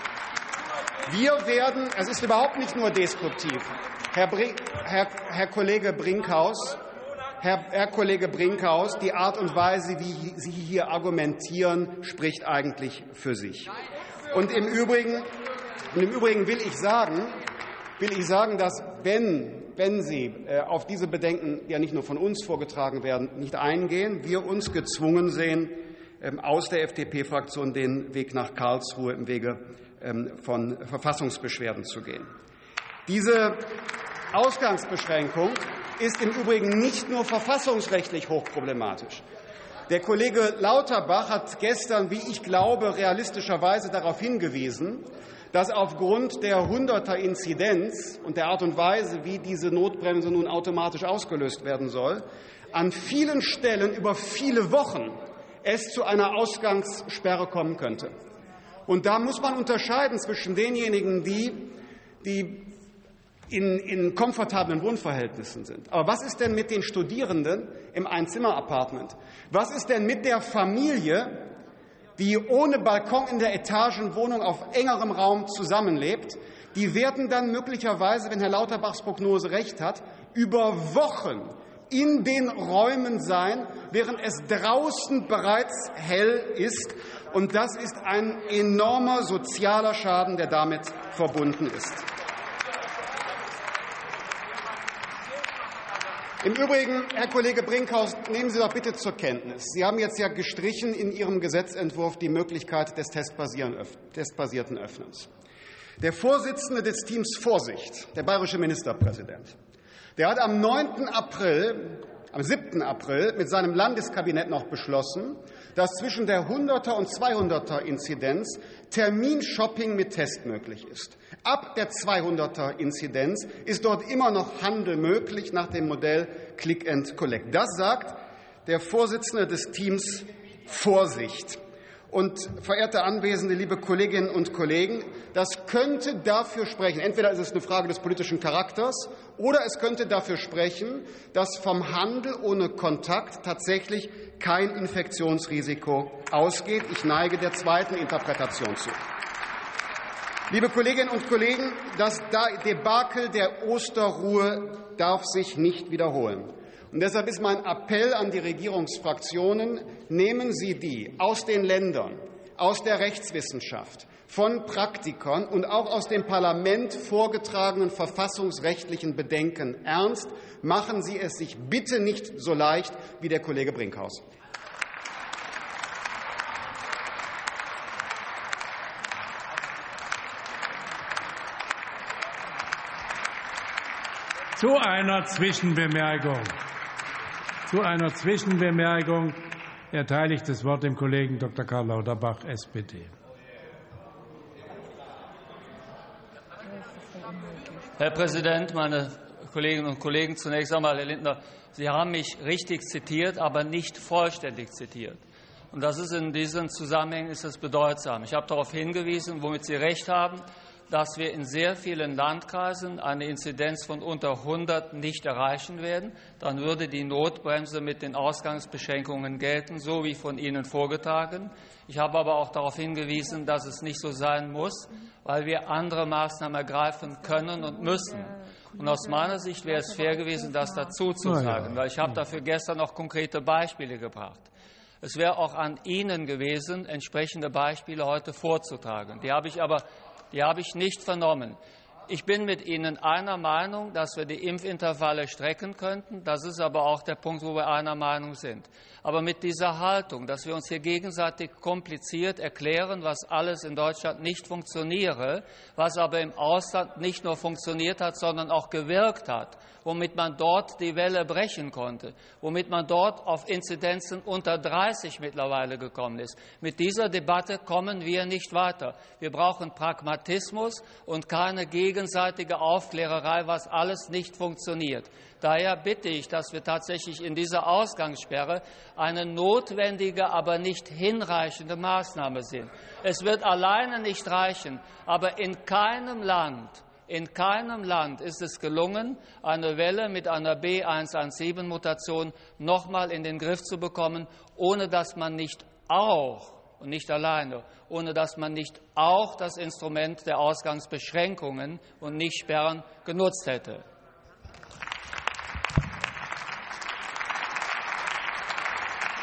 Speaker 5: Wir werden, es ist überhaupt nicht nur destruktiv, Herr, Bring, Herr, Herr Kollege Brinkhaus, Herr, Herr Kollege Brinkhaus, die Art und Weise, wie Sie hier argumentieren, spricht eigentlich für sich. Und im Übrigen, und im Übrigen will ich sagen, will ich sagen, dass wenn, wenn Sie auf diese Bedenken, die ja nicht nur von uns vorgetragen werden, nicht eingehen, wir uns gezwungen sehen, aus der F D P-Fraktion den Weg nach Karlsruhe im Wege von Verfassungsbeschwerden zu gehen. Diese Ausgangsbeschränkung ist im Übrigen nicht nur verfassungsrechtlich hochproblematisch. Der Kollege Lauterbach hat gestern, wie ich glaube, realistischerweise darauf hingewiesen, dass aufgrund der Hunderter-Inzidenz und der Art und Weise, wie diese Notbremse nun automatisch ausgelöst werden soll, an vielen Stellen über viele Wochen es zu einer Ausgangssperre kommen könnte. Und da muss man unterscheiden zwischen denjenigen, die, die in, in komfortablen Wohnverhältnissen sind. Aber was ist denn mit den Studierenden im Einzimmer-Apartment? Was ist denn mit der Familie, die ohne Balkon in der Etagenwohnung auf engerem Raum zusammenlebt? Die werden dann möglicherweise, wenn Herr Lauterbachs Prognose recht hat, über Wochen in den Räumen sein, während es draußen bereits hell ist. Und das ist ein enormer sozialer Schaden, der damit verbunden ist. Im Übrigen, Herr Kollege Brinkhaus, nehmen Sie doch bitte zur Kenntnis. Sie haben jetzt ja gestrichen in Ihrem Gesetzentwurf die Möglichkeit des testbasierten Öffnens. Der Vorsitzende des Teams Vorsicht, der bayerische Ministerpräsident, der hat am neunten April, am siebten April mit seinem Landeskabinett noch beschlossen, dass zwischen der hunderter und zweihunderter Inzidenz Terminshopping mit Test möglich ist. Ab der zweihunderter Inzidenz ist dort immer noch Handel möglich nach dem Modell Click and Collect. Das sagt der Vorsitzende des Teams Vorsicht. Und, verehrte Anwesende, liebe Kolleginnen und Kollegen, das könnte dafür sprechen, entweder ist es eine Frage des politischen Charakters oder es könnte dafür sprechen, dass vom Handel ohne Kontakt tatsächlich kein Infektionsrisiko ausgeht. Ich neige der zweiten Interpretation zu. Liebe Kolleginnen und Kollegen, das Debakel der Osterruhe darf sich nicht wiederholen. Und deshalb ist mein Appell an die Regierungsfraktionen, nehmen Sie die aus den Ländern, aus der Rechtswissenschaft, von Praktikern und auch aus dem Parlament vorgetragenen verfassungsrechtlichen Bedenken ernst. Machen Sie es sich bitte nicht so leicht wie der Kollege Brinkhaus.
Speaker 1: Zu einer Zwischenbemerkung. Zu einer Zwischenbemerkung erteile ich das Wort dem Kollegen Doktor Karl Lauterbach, S P D.
Speaker 6: Herr Präsident, meine Kolleginnen und Kollegen! Zunächst einmal, Herr Lindner, Sie haben mich richtig zitiert, aber nicht vollständig zitiert. Und das ist in diesen Zusammenhängen ist es bedeutsam. Ich habe darauf hingewiesen, womit Sie recht haben, dass wir in sehr vielen Landkreisen eine Inzidenz von unter hundert nicht erreichen werden. Dann würde die Notbremse mit den Ausgangsbeschränkungen gelten, so wie von Ihnen vorgetragen. Ich habe aber auch darauf hingewiesen, dass es nicht so sein muss, weil wir andere Maßnahmen ergreifen können und müssen. Und aus meiner Sicht wäre es fair gewesen, das dazu zu sagen, weil ich habe dafür gestern auch konkrete Beispiele gebracht. Es wäre auch an Ihnen gewesen, entsprechende Beispiele heute vorzutragen. Die habe ich aber Die habe ich nicht vernommen. Ich bin mit Ihnen einer Meinung, dass wir die Impfintervalle strecken könnten. Das ist aber auch der Punkt, wo wir einer Meinung sind. Aber mit dieser Haltung, dass wir uns hier gegenseitig kompliziert erklären, was alles in Deutschland nicht funktioniere, was aber im Ausland nicht nur funktioniert hat, sondern auch gewirkt hat, womit man dort die Welle brechen konnte, womit man dort auf Inzidenzen unter dreißig mittlerweile gekommen ist. Mit dieser Debatte kommen wir nicht weiter. Wir brauchen Pragmatismus und keine gegenseitige Aufklärerei, was alles nicht funktioniert. Daher bitte ich, dass wir tatsächlich in dieser Ausgangssperre eine notwendige, aber nicht hinreichende Maßnahme sehen. Es wird alleine nicht reichen, aber in keinem Land In keinem Land ist es gelungen, eine Welle mit einer B eins eins sieben Mutation noch einmal in den Griff zu bekommen, ohne dass man nicht auch und nicht alleine, ohne dass man nicht auch das Instrument der Ausgangsbeschränkungen und nicht Sperren genutzt hätte.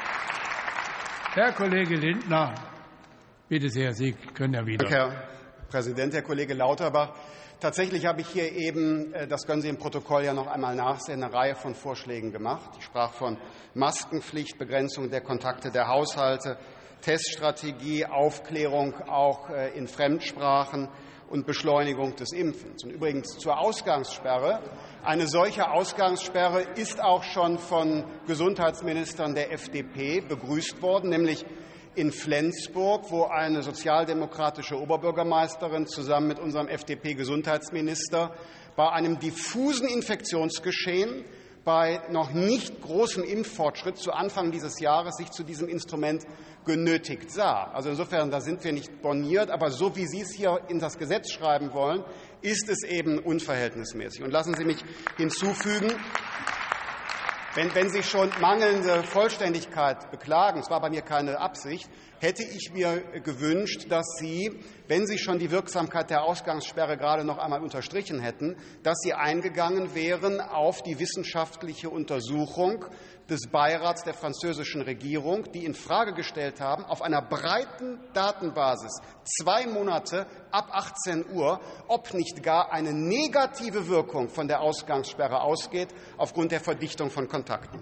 Speaker 1: Herr Kollege Lindner, bitte sehr, Sie können ja wieder.
Speaker 5: Danke, Herr Präsident, Herr Kollege Lauterbach! Tatsächlich habe ich hier eben, das können Sie im Protokoll ja noch einmal nachsehen, eine Reihe von Vorschlägen gemacht. Ich sprach von Maskenpflicht, Begrenzung der Kontakte der Haushalte, Teststrategie, Aufklärung auch in Fremdsprachen und Beschleunigung des Impfens. Und übrigens zur Ausgangssperre. Eine solche Ausgangssperre ist auch schon von Gesundheitsministern der F D P begrüßt worden, nämlich in Flensburg, wo eine sozialdemokratische Oberbürgermeisterin zusammen mit unserem F D P-Gesundheitsminister bei einem diffusen Infektionsgeschehen, bei noch nicht großem Impffortschritt zu Anfang dieses Jahres sich zu diesem Instrument genötigt sah. Also insofern, da sind wir nicht borniert, aber so wie Sie es hier in das Gesetz schreiben wollen, ist es eben unverhältnismäßig. Und lassen Sie mich hinzufügen, Wenn, wenn Sie schon mangelnde Vollständigkeit beklagen, es war bei mir keine Absicht, hätte ich mir gewünscht, dass Sie, wenn Sie schon die Wirksamkeit der Ausgangssperre gerade noch einmal unterstrichen hätten, dass Sie eingegangen wären auf die wissenschaftliche Untersuchung des Beirats der französischen Regierung, die in Frage gestellt haben, auf einer breiten Datenbasis zwei Monate ab achtzehn Uhr, ob nicht gar eine negative Wirkung von der Ausgangssperre ausgeht aufgrund der Verdichtung von Kontakten.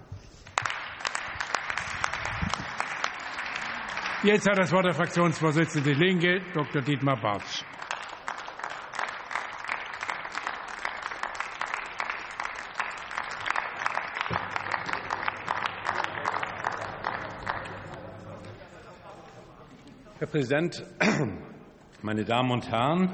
Speaker 1: Jetzt hat das Wort der Fraktionsvorsitzende Die Linke, Doktor Dietmar Bartsch.
Speaker 7: Herr Präsident, meine Damen und Herren!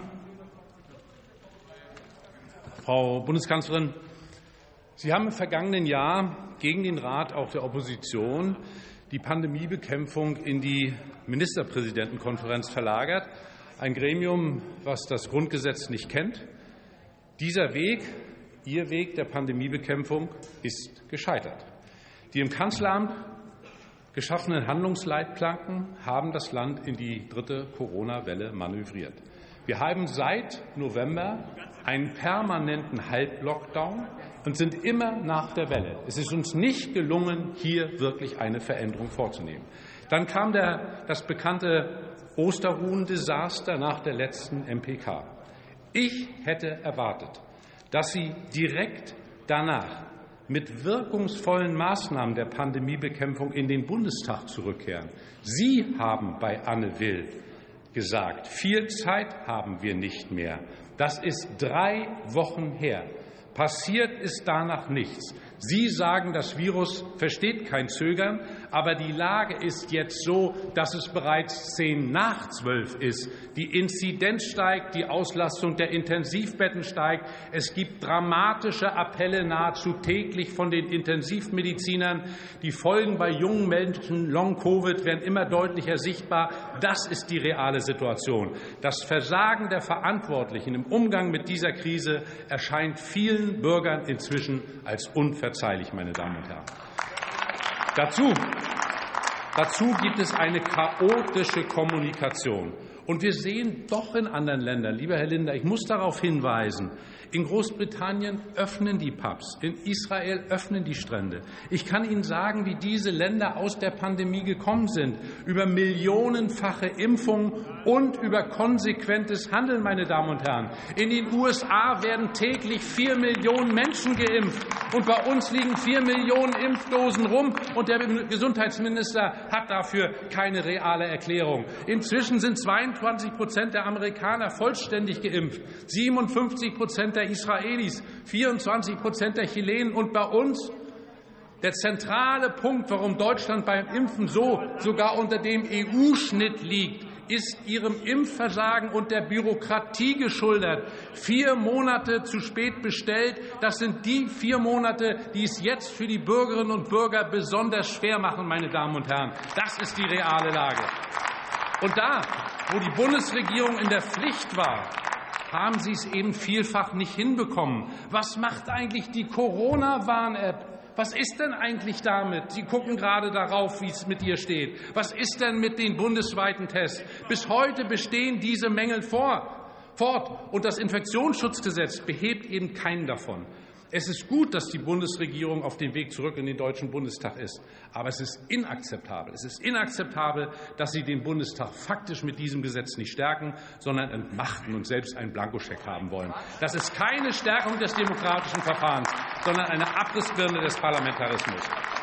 Speaker 7: Frau Bundeskanzlerin, Sie haben im vergangenen Jahr gegen den Rat auch der Opposition die Pandemiebekämpfung in die Ministerpräsidentenkonferenz verlagert, ein Gremium, was das Grundgesetz nicht kennt. Dieser Weg, Ihr Weg der Pandemiebekämpfung, ist gescheitert. Die im Kanzleramt geschaffenen Handlungsleitplanken haben das Land in die dritte Corona-Welle manövriert. Wir haben seit November einen permanenten Halblockdown und sind immer nach der Welle. Es ist uns nicht gelungen, hier wirklich eine Veränderung vorzunehmen. Dann kam der, das bekannte Osterruhen-Desaster nach der letzten M P K. Ich hätte erwartet, dass Sie direkt danach mit wirkungsvollen Maßnahmen der Pandemiebekämpfung in den Bundestag zurückkehren. Sie haben bei Anne Will gesagt, viel Zeit haben wir nicht mehr. Das ist drei Wochen her. Passiert ist danach nichts. Sie sagen, das Virus versteht kein Zögern, aber die Lage ist jetzt so, dass es bereits zehn nach zwölf ist. Die Inzidenz steigt, die Auslastung der Intensivbetten steigt. Es gibt dramatische Appelle nahezu täglich von den Intensivmedizinern. Die Folgen bei jungen Menschen, Long-Covid, werden immer deutlicher sichtbar. Das ist die reale Situation. Das Versagen der Verantwortlichen im Umgang mit dieser Krise erscheint vielen Bürgern inzwischen als unverzeihlich, meine Damen und Herren. Dazu, dazu gibt es eine chaotische Kommunikation. Und wir sehen doch in anderen Ländern, lieber Herr Lindner, ich muss darauf hinweisen, in Großbritannien öffnen die Pubs, in Israel öffnen die Strände. Ich kann Ihnen sagen, wie diese Länder aus der Pandemie gekommen sind, über millionenfache Impfungen und über konsequentes Handeln, meine Damen und Herren. In den U S A werden täglich vier Millionen Menschen geimpft, und bei uns liegen vier Millionen Impfdosen rum, und der Gesundheitsminister hat dafür keine reale Erklärung. Inzwischen sind zweiundzwanzig Prozent der Amerikaner vollständig geimpft, siebenundfünfzig Prozent der Israelis, vierundzwanzig Prozent der Chilenen, und bei uns der zentrale Punkt, warum Deutschland beim Impfen so sogar unter dem E U-Schnitt liegt, ist Ihrem Impfversagen und der Bürokratie geschuldet. Vier Monate zu spät bestellt, das sind die vier Monate, die es jetzt für die Bürgerinnen und Bürger besonders schwer machen, meine Damen und Herren. Das ist die reale Lage. Und da, wo die Bundesregierung in der Pflicht war, haben Sie es eben vielfach nicht hinbekommen. Was macht eigentlich die Corona-Warn-App? Was ist denn eigentlich damit? Sie gucken gerade darauf, wie es mit ihr steht. Was ist denn mit den bundesweiten Tests? Bis heute bestehen diese Mängel fort. Und das Infektionsschutzgesetz behebt eben keinen davon. Es ist gut, dass die Bundesregierung auf dem Weg zurück in den Deutschen Bundestag ist. Aber es ist inakzeptabel. Es ist inakzeptabel, dass Sie den Bundestag faktisch mit diesem Gesetz nicht stärken, sondern entmachten und selbst einen Blankoscheck haben wollen. Das ist keine Stärkung des demokratischen Verfahrens, sondern eine Abrissbirne des Parlamentarismus.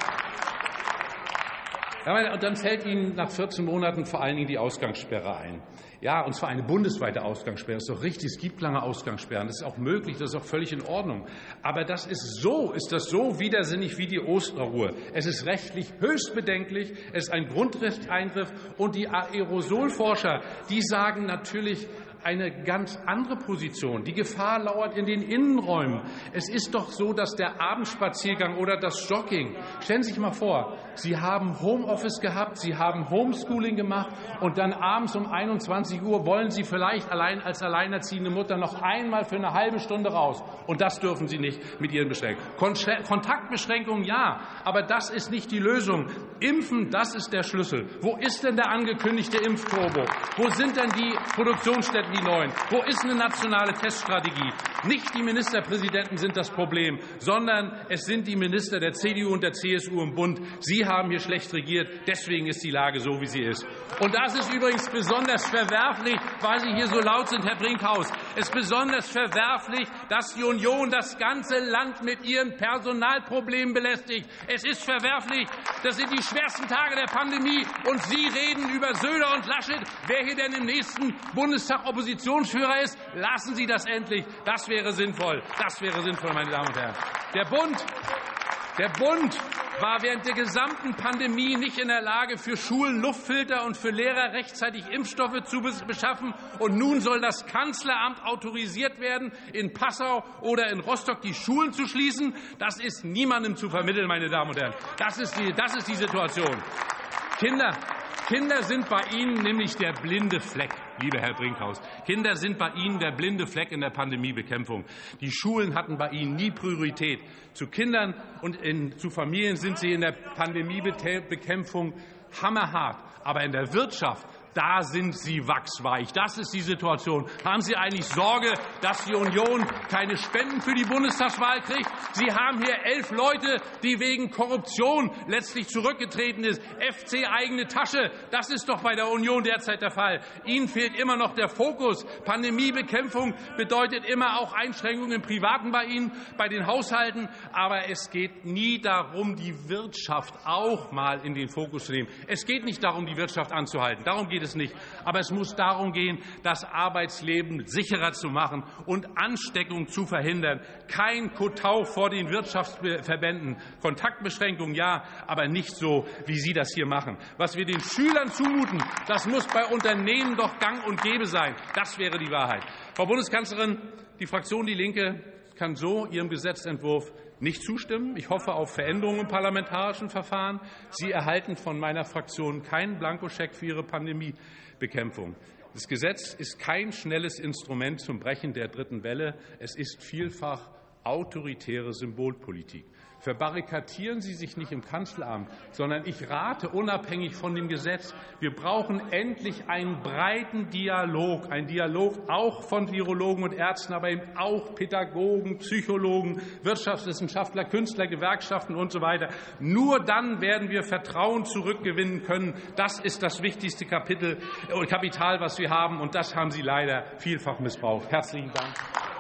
Speaker 7: Ja, und dann fällt Ihnen nach vierzehn Monaten vor allen Dingen die Ausgangssperre ein. Ja, und zwar eine bundesweite Ausgangssperre. Das ist doch richtig, es gibt lange Ausgangssperren. Das ist auch möglich, das ist auch völlig in Ordnung. Aber das ist so, ist das so widersinnig wie die Osterruhe. Es ist rechtlich höchst bedenklich, es ist ein Grundrechtseingriff. Und die Aerosolforscher, die sagen natürlich eine ganz andere Position. Die Gefahr lauert in den Innenräumen. Es ist doch so, dass der Abendspaziergang oder das Jogging, stellen Sie sich mal vor, Sie haben Homeoffice gehabt, Sie haben Homeschooling gemacht und dann abends um einundzwanzig Uhr wollen Sie vielleicht allein als alleinerziehende Mutter noch einmal für eine halbe Stunde raus. Und das dürfen Sie nicht mit Ihren Beschränkungen. Kontaktbeschränkungen ja, aber das ist nicht die Lösung. Impfen, das ist der Schlüssel. Wo ist denn der angekündigte Impfturbo? Wo sind denn die Produktionsstätten, die neuen? Wo ist eine nationale Teststrategie? Nicht die Ministerpräsidenten sind das Problem, sondern es sind die Minister der C D U und der C S U im Bund. Sie haben hier schlecht regiert, deswegen ist die Lage so, wie sie ist. Und das ist übrigens besonders verwerflich, weil Sie hier so laut sind, Herr Brinkhaus. Es ist besonders verwerflich, dass die Union das ganze Land mit ihren Personalproblemen belästigt. Es ist verwerflich, das sind die schwersten Tage der Pandemie, und Sie reden über Söder und Laschet, wer hier denn im nächsten Bundestag Oppositionsführer ist. Lassen Sie das endlich. Das wäre sinnvoll. Das wäre sinnvoll, meine Damen und Herren. Der Bund, der Bund war während der gesamten Pandemie nicht in der Lage, für Schulen Luftfilter und für Lehrer rechtzeitig Impfstoffe zu beschaffen. Und nun soll das Kanzleramt autorisiert werden, in Passau oder in Rostock die Schulen zu schließen. Das ist niemandem zu vermitteln, meine Damen und Herren. Das ist die, das ist die Situation. Kinder, Kinder sind bei Ihnen nämlich der blinde Fleck, lieber Herr Brinkhaus. Kinder sind bei Ihnen der blinde Fleck in der Pandemiebekämpfung. Die Schulen hatten bei Ihnen nie Priorität. Zu Kindern und in, zu Familien sind Sie in der Pandemiebekämpfung hammerhart. Aber in der Wirtschaft, da sind Sie wachsweich. Das ist die Situation. Haben Sie eigentlich Sorge, dass die Union keine Spenden für die Bundestagswahl kriegt? Sie haben hier elf Leute, die wegen Korruption letztlich zurückgetreten sind. F C eigene Tasche. Das ist doch bei der Union derzeit der Fall. Ihnen fehlt immer noch der Fokus. Pandemiebekämpfung bedeutet immer auch Einschränkungen im Privaten bei Ihnen, bei den Haushalten. Aber es geht nie darum, die Wirtschaft auch mal in den Fokus zu nehmen. Es geht nicht darum, die Wirtschaft anzuhalten. Darum geht es nicht. Aber es muss darum gehen, das Arbeitsleben sicherer zu machen und Ansteckung zu verhindern. Kein Kotau vor den Wirtschaftsverbänden. Kontaktbeschränkungen ja, aber nicht so, wie Sie das hier machen. Was wir den Schülern zumuten, das muss bei Unternehmen doch gang und gäbe sein. Das wäre die Wahrheit. Frau Bundeskanzlerin, die Fraktion Die Linke kann so Ihrem Gesetzentwurf nicht zustimmen. Ich hoffe auf Veränderungen im parlamentarischen Verfahren. Sie erhalten von meiner Fraktion keinen Blankoscheck für Ihre Pandemiebekämpfung. Das Gesetz ist kein schnelles Instrument zum Brechen der dritten Welle. Es ist vielfach autoritäre Symbolpolitik. Verbarrikadieren Sie sich nicht im Kanzleramt, sondern ich rate unabhängig von dem Gesetz, wir brauchen endlich einen breiten Dialog, einen Dialog auch von Virologen und Ärzten, aber eben auch Pädagogen, Psychologen, Wirtschaftswissenschaftler, Künstler, Gewerkschaften und so weiter. Nur dann werden wir Vertrauen zurückgewinnen können. Das ist das wichtigste Kapitel und Kapital, was wir haben, und das haben Sie leider vielfach missbraucht. Herzlichen Dank.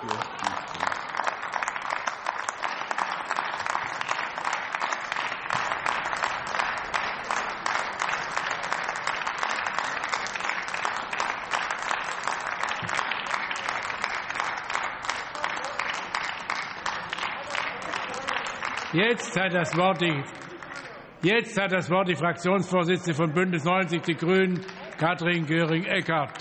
Speaker 1: Jetzt hat das Wort die, jetzt hat das Wort die Fraktionsvorsitzende von Bündnis neunzig Die Grünen, Katrin Göring-Eckardt.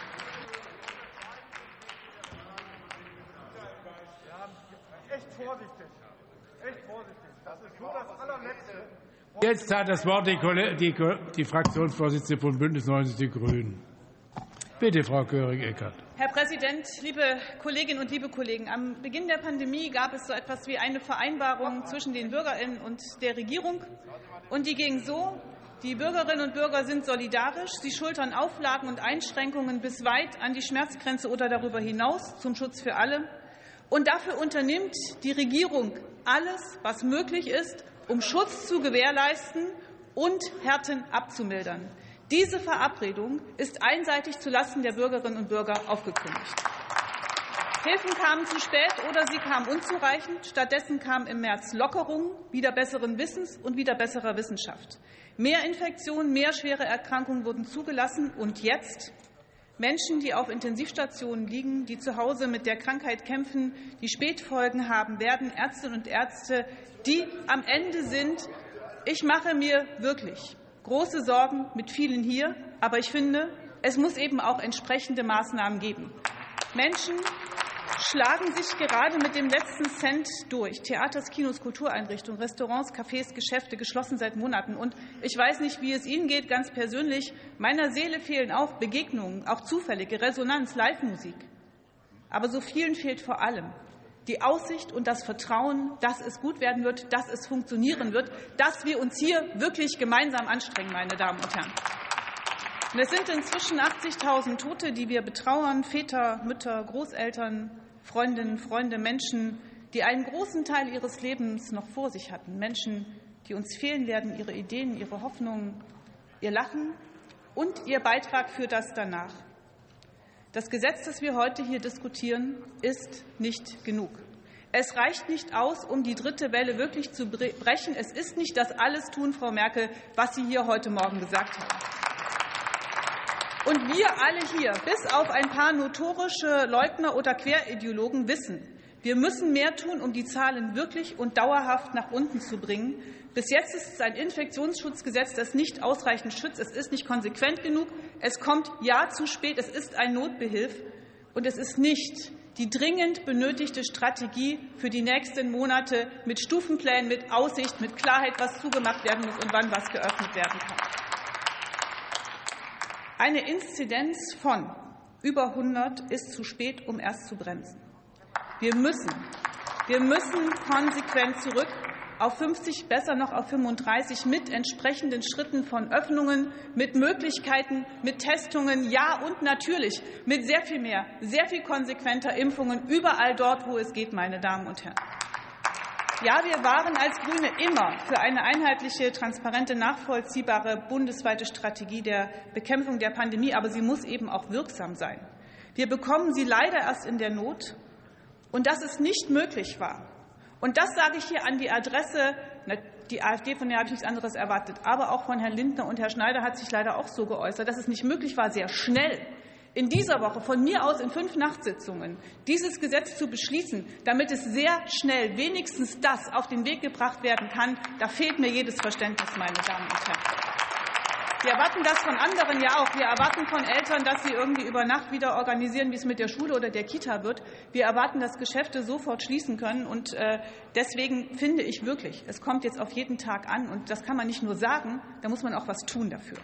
Speaker 1: Jetzt hat das Wort die, die, die Fraktionsvorsitzende von Bündnis neunzig Die Grünen. Bitte, Frau Göring-Eckardt.
Speaker 8: Herr Präsident, liebe Kolleginnen und liebe Kollegen! Am Beginn der Pandemie gab es so etwas wie eine Vereinbarung zwischen den BürgerInnen und der Regierung. Und die ging so: Die Bürgerinnen und Bürger sind solidarisch. Sie schultern Auflagen und Einschränkungen bis weit an die Schmerzgrenze oder darüber hinaus zum Schutz für alle. Und dafür unternimmt die Regierung alles, was möglich ist, um Schutz zu gewährleisten und Härten abzumildern. Diese Verabredung ist einseitig zulasten der Bürgerinnen und Bürger aufgekündigt. Hilfen kamen zu spät oder sie kamen unzureichend. Stattdessen kamen im März Lockerungen, wieder besseren Wissens und wieder besserer Wissenschaft. Mehr Infektionen, mehr schwere Erkrankungen wurden zugelassen. Und jetzt Menschen, die auf Intensivstationen liegen, die zu Hause mit der Krankheit kämpfen, die Spätfolgen haben werden, Ärztinnen und Ärzte, die am Ende sind. Ich mache mir wirklich große Sorgen mit vielen hier. Aber ich finde, es muss eben auch entsprechende Maßnahmen geben. Menschen schlagen sich gerade mit dem letzten Cent durch. Theaters, Kinos, Kultureinrichtungen, Restaurants, Cafés, Geschäfte geschlossen seit Monaten. Und ich weiß nicht, wie es Ihnen geht, ganz persönlich. Meiner Seele fehlen auch Begegnungen, auch zufällige Resonanz, Live-Musik. Aber so vielen fehlt vor allem die Aussicht und das Vertrauen, dass es gut werden wird, dass es funktionieren wird, dass wir uns hier wirklich gemeinsam anstrengen, meine Damen und Herren. Und es sind inzwischen achtzigtausend Tote, die wir betrauern, Väter, Mütter, Großeltern, Freundinnen, Freunde, Menschen, die einen großen Teil ihres Lebens noch vor sich hatten, Menschen, die uns fehlen werden, ihre Ideen, ihre Hoffnungen, ihr Lachen und ihr Beitrag für das danach. Das Gesetz, das wir heute hier diskutieren, ist nicht genug. Es reicht nicht aus, um die dritte Welle wirklich zu brechen. Es ist nicht das Alles-Tun, Frau Merkel, was Sie hier heute Morgen gesagt haben. Und wir alle hier, bis auf ein paar notorische Leugner oder Querideologen, wissen, wir müssen mehr tun, um die Zahlen wirklich und dauerhaft nach unten zu bringen. Bis jetzt ist es ein Infektionsschutzgesetz, das nicht ausreichend schützt. Es ist nicht konsequent genug. Es kommt ja zu spät. Es ist ein Notbehilf. Und es ist nicht die dringend benötigte Strategie für die nächsten Monate mit Stufenplänen, mit Aussicht, mit Klarheit, was zugemacht werden muss und wann was geöffnet werden kann. Eine Inzidenz von über hundert ist zu spät, um erst zu bremsen. Wir müssen, wir müssen konsequent zurück auf fünfzig, besser noch auf fünfunddreißig, mit entsprechenden Schritten von Öffnungen, mit Möglichkeiten, mit Testungen, ja und natürlich mit sehr viel mehr, sehr viel konsequenter Impfungen überall dort, wo es geht, meine Damen und Herren. Ja, wir waren als Grüne immer für eine einheitliche, transparente, nachvollziehbare bundesweite Strategie der Bekämpfung der Pandemie, aber sie muss eben auch wirksam sein. Wir bekommen sie leider erst in der Not, und dass es nicht möglich war. Und das sage ich hier an die Adresse, die AfD, von der habe ich nichts anderes erwartet, aber auch von Herrn Lindner und Herr Schneider hat sich leider auch so geäußert, dass es nicht möglich war, sehr schnell in dieser Woche von mir aus in fünf Nachtsitzungen dieses Gesetz zu beschließen, damit es sehr schnell wenigstens das auf den Weg gebracht werden kann. Da fehlt mir jedes Verständnis, meine Damen und Herren. Wir erwarten das von anderen ja auch. Wir erwarten von Eltern, dass sie irgendwie über Nacht wieder organisieren, wie es mit der Schule oder der Kita wird. Wir erwarten, dass Geschäfte sofort schließen können. Und deswegen finde ich wirklich, es kommt jetzt auf jeden Tag an. Und das kann man nicht nur sagen, da muss man auch was tun dafür.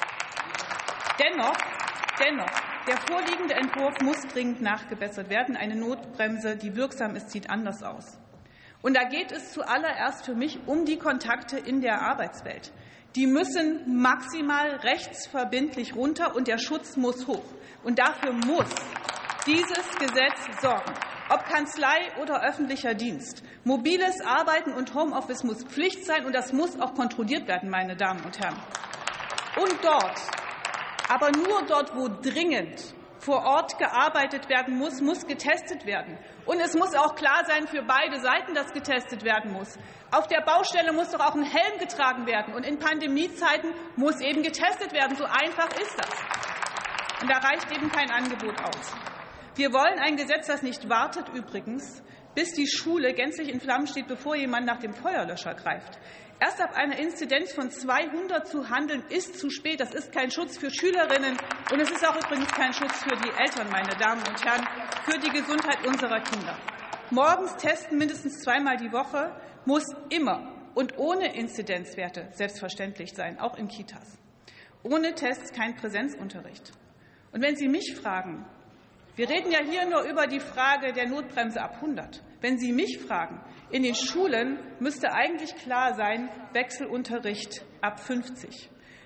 Speaker 8: Dennoch, dennoch, der vorliegende Entwurf muss dringend nachgebessert werden. Eine Notbremse, die wirksam ist, sieht anders aus. Und da geht es zuallererst für mich um die Kontakte in der Arbeitswelt. Die müssen maximal rechtsverbindlich runter, und der Schutz muss hoch. Und dafür muss dieses Gesetz sorgen. Ob Kanzlei oder öffentlicher Dienst. Mobiles Arbeiten und Homeoffice muss Pflicht sein, und das muss auch kontrolliert werden, meine Damen und Herren. Und dort, aber nur dort, wo dringend vor Ort gearbeitet werden muss, muss getestet werden. Und es muss auch klar sein für beide Seiten, dass getestet werden muss. Auf der Baustelle muss doch auch ein Helm getragen werden. Und in Pandemiezeiten muss eben getestet werden. So einfach ist das. Und da reicht eben kein Angebot aus. Wir wollen ein Gesetz, das nicht wartet übrigens, bis die Schule gänzlich in Flammen steht, bevor jemand nach dem Feuerlöscher greift. Erst ab einer Inzidenz von zweihundert zu handeln, ist zu spät. Das ist kein Schutz für Schülerinnen, und es ist auch übrigens kein Schutz für die Eltern, meine Damen und Herren, für die Gesundheit unserer Kinder. Morgens testen mindestens zweimal die Woche muss immer und ohne Inzidenzwerte selbstverständlich sein, auch in Kitas. Ohne Tests kein Präsenzunterricht. Und wenn Sie mich fragen, wir reden ja hier nur über die Frage der Notbremse ab hundert. Wenn Sie mich fragen, in den Schulen müsste eigentlich klar sein, Wechselunterricht ab fünfzig.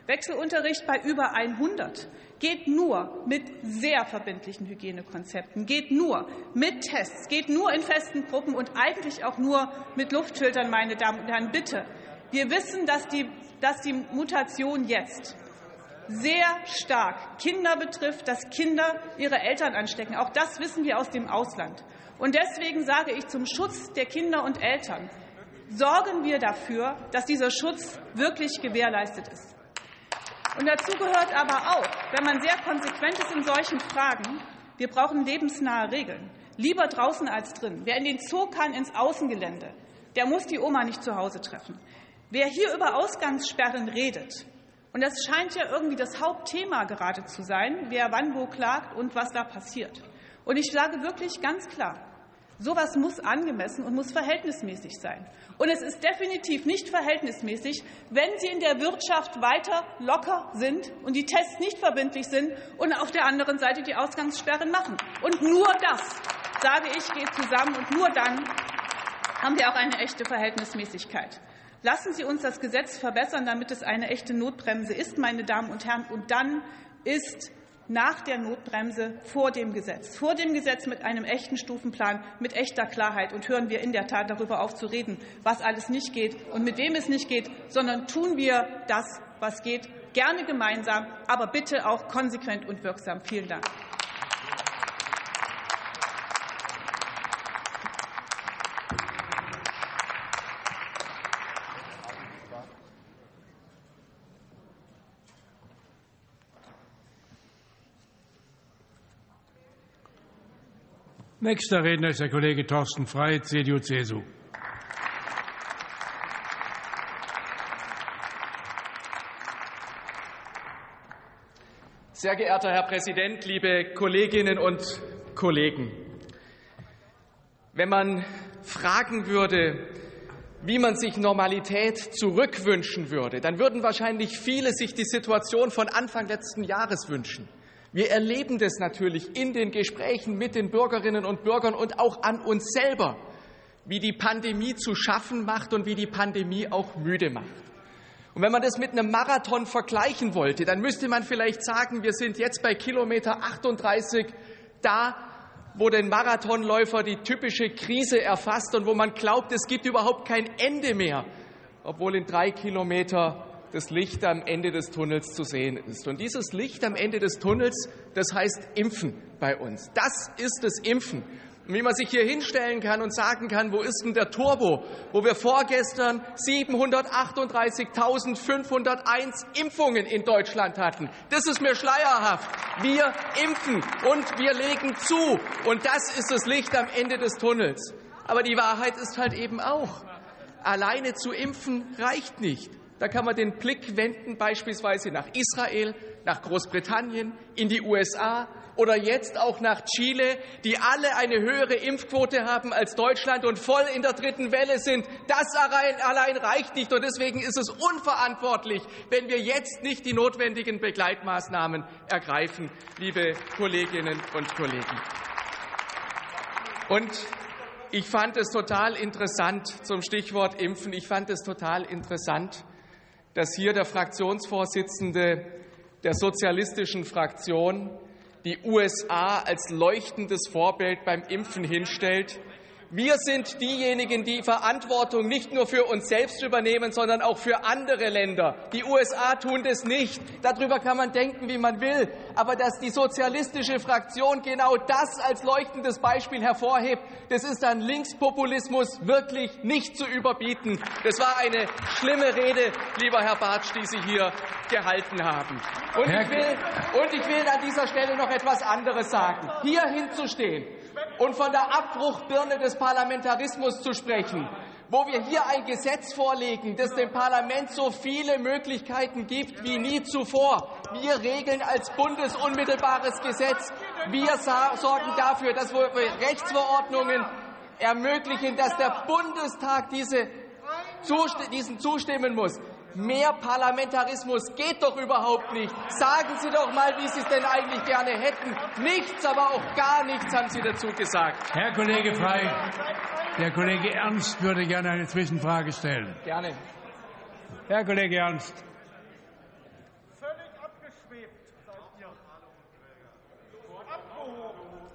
Speaker 8: Wechselunterricht bei über hundert geht nur mit sehr verbindlichen Hygienekonzepten, geht nur mit Tests, geht nur in festen Gruppen und eigentlich auch nur mit Luftfiltern, meine Damen und Herren. Bitte, wir wissen, dass die, dass die Mutation jetzt sehr stark Kinder betrifft, dass Kinder ihre Eltern anstecken. Auch das wissen wir aus dem Ausland. Und deswegen sage ich, zum Schutz der Kinder und Eltern sorgen wir dafür, dass dieser Schutz wirklich gewährleistet ist. Und dazu gehört aber auch, wenn man sehr konsequent ist in solchen Fragen, wir brauchen lebensnahe Regeln. Lieber draußen als drin. Wer in den Zoo kann, ins Außengelände, der muss die Oma nicht zu Hause treffen. Wer hier über Ausgangssperren redet, und das scheint ja irgendwie das Hauptthema gerade zu sein, wer wann wo klagt und was da passiert. Und ich sage wirklich ganz klar, sowas muss angemessen und muss verhältnismäßig sein. Und es ist definitiv nicht verhältnismäßig, wenn Sie in der Wirtschaft weiter locker sind und die Tests nicht verbindlich sind und auf der anderen Seite die Ausgangssperren machen. Und nur das, sage ich, geht zusammen. Und nur dann haben wir auch eine echte Verhältnismäßigkeit. Lassen Sie uns das Gesetz verbessern, damit es eine echte Notbremse ist, meine Damen und Herren. Und dann ist nach der Notbremse vor dem Gesetz, vor dem Gesetz mit einem echten Stufenplan, mit echter Klarheit. Und hören wir in der Tat darüber auf zu reden, was alles nicht geht und mit wem es nicht geht, sondern tun wir das, was geht, gerne gemeinsam, aber bitte auch konsequent und wirksam. Vielen Dank.
Speaker 1: Nächster Redner ist der Kollege Thorsten Frey, C D U C S U.
Speaker 9: Sehr geehrter Herr Präsident, liebe Kolleginnen und Kollegen! Wenn man fragen würde, wie man sich Normalität zurückwünschen würde, dann würden wahrscheinlich viele sich die Situation von Anfang letzten Jahres wünschen. Wir erleben das natürlich in den Gesprächen mit den Bürgerinnen und Bürgern und auch an uns selber, wie die Pandemie zu schaffen macht und wie die Pandemie auch müde macht. Und wenn man das mit einem Marathon vergleichen wollte, dann müsste man vielleicht sagen, wir sind jetzt bei Kilometer achtunddreißig da, wo den Marathonläufer die typische Krise erfasst und wo man glaubt, es gibt überhaupt kein Ende mehr, obwohl in drei Kilometer das Licht am Ende des Tunnels zu sehen ist. Und dieses Licht am Ende des Tunnels, das heißt Impfen bei uns. Das ist das Impfen. Und wie man sich hier hinstellen kann und sagen kann, wo ist denn der Turbo, wo wir vorgestern siebenhundertachtunddreißigtausendfünfhunderteins Impfungen in Deutschland hatten. Das ist mir schleierhaft. Wir impfen und wir legen zu. Und das ist das Licht am Ende des Tunnels. Aber die Wahrheit ist halt eben auch, alleine zu impfen reicht nicht. Da kann man den Blick wenden, beispielsweise nach Israel, nach Großbritannien, in die U S A oder jetzt auch nach Chile, die alle eine höhere Impfquote haben als Deutschland und voll in der dritten Welle sind. Das allein reicht nicht. Und deswegen ist es unverantwortlich, wenn wir jetzt nicht die notwendigen Begleitmaßnahmen ergreifen, liebe Kolleginnen und Kollegen. Und ich fand es total interessant zum Stichwort Impfen. Ich fand es total interessant, dass hier der Fraktionsvorsitzende der sozialistischen Fraktion die U S A als leuchtendes Vorbild beim Impfen hinstellt. Wir sind diejenigen, die Verantwortung nicht nur für uns selbst übernehmen, sondern auch für andere Länder. Die U S A tun das nicht. Darüber kann man denken, wie man will. Aber dass die sozialistische Fraktion genau das als leuchtendes Beispiel hervorhebt, das ist an Linkspopulismus wirklich nicht zu überbieten. Das war eine schlimme Rede, lieber Herr Bartsch, die Sie hier gehalten haben. Und ich will, und ich will an dieser Stelle noch etwas anderes sagen. Hier hinzustehen und von der Abbruchbirne des Parlamentarismus zu sprechen, wo wir hier ein Gesetz vorlegen, das dem Parlament so viele Möglichkeiten gibt wie nie zuvor. Wir regeln als bundesunmittelbares Gesetz. Wir sorgen dafür, dass wir Rechtsverordnungen ermöglichen, dass der Bundestag diese, diesen zustimmen muss. Mehr Parlamentarismus geht doch überhaupt nicht. Sagen Sie doch mal, wie Sie es denn eigentlich gerne hätten. Nichts, aber auch gar nichts haben Sie dazu gesagt.
Speaker 1: Herr Kollege Frey, der Kollege Ernst würde gerne eine Zwischenfrage stellen.
Speaker 9: Gerne.
Speaker 1: Herr Kollege Ernst.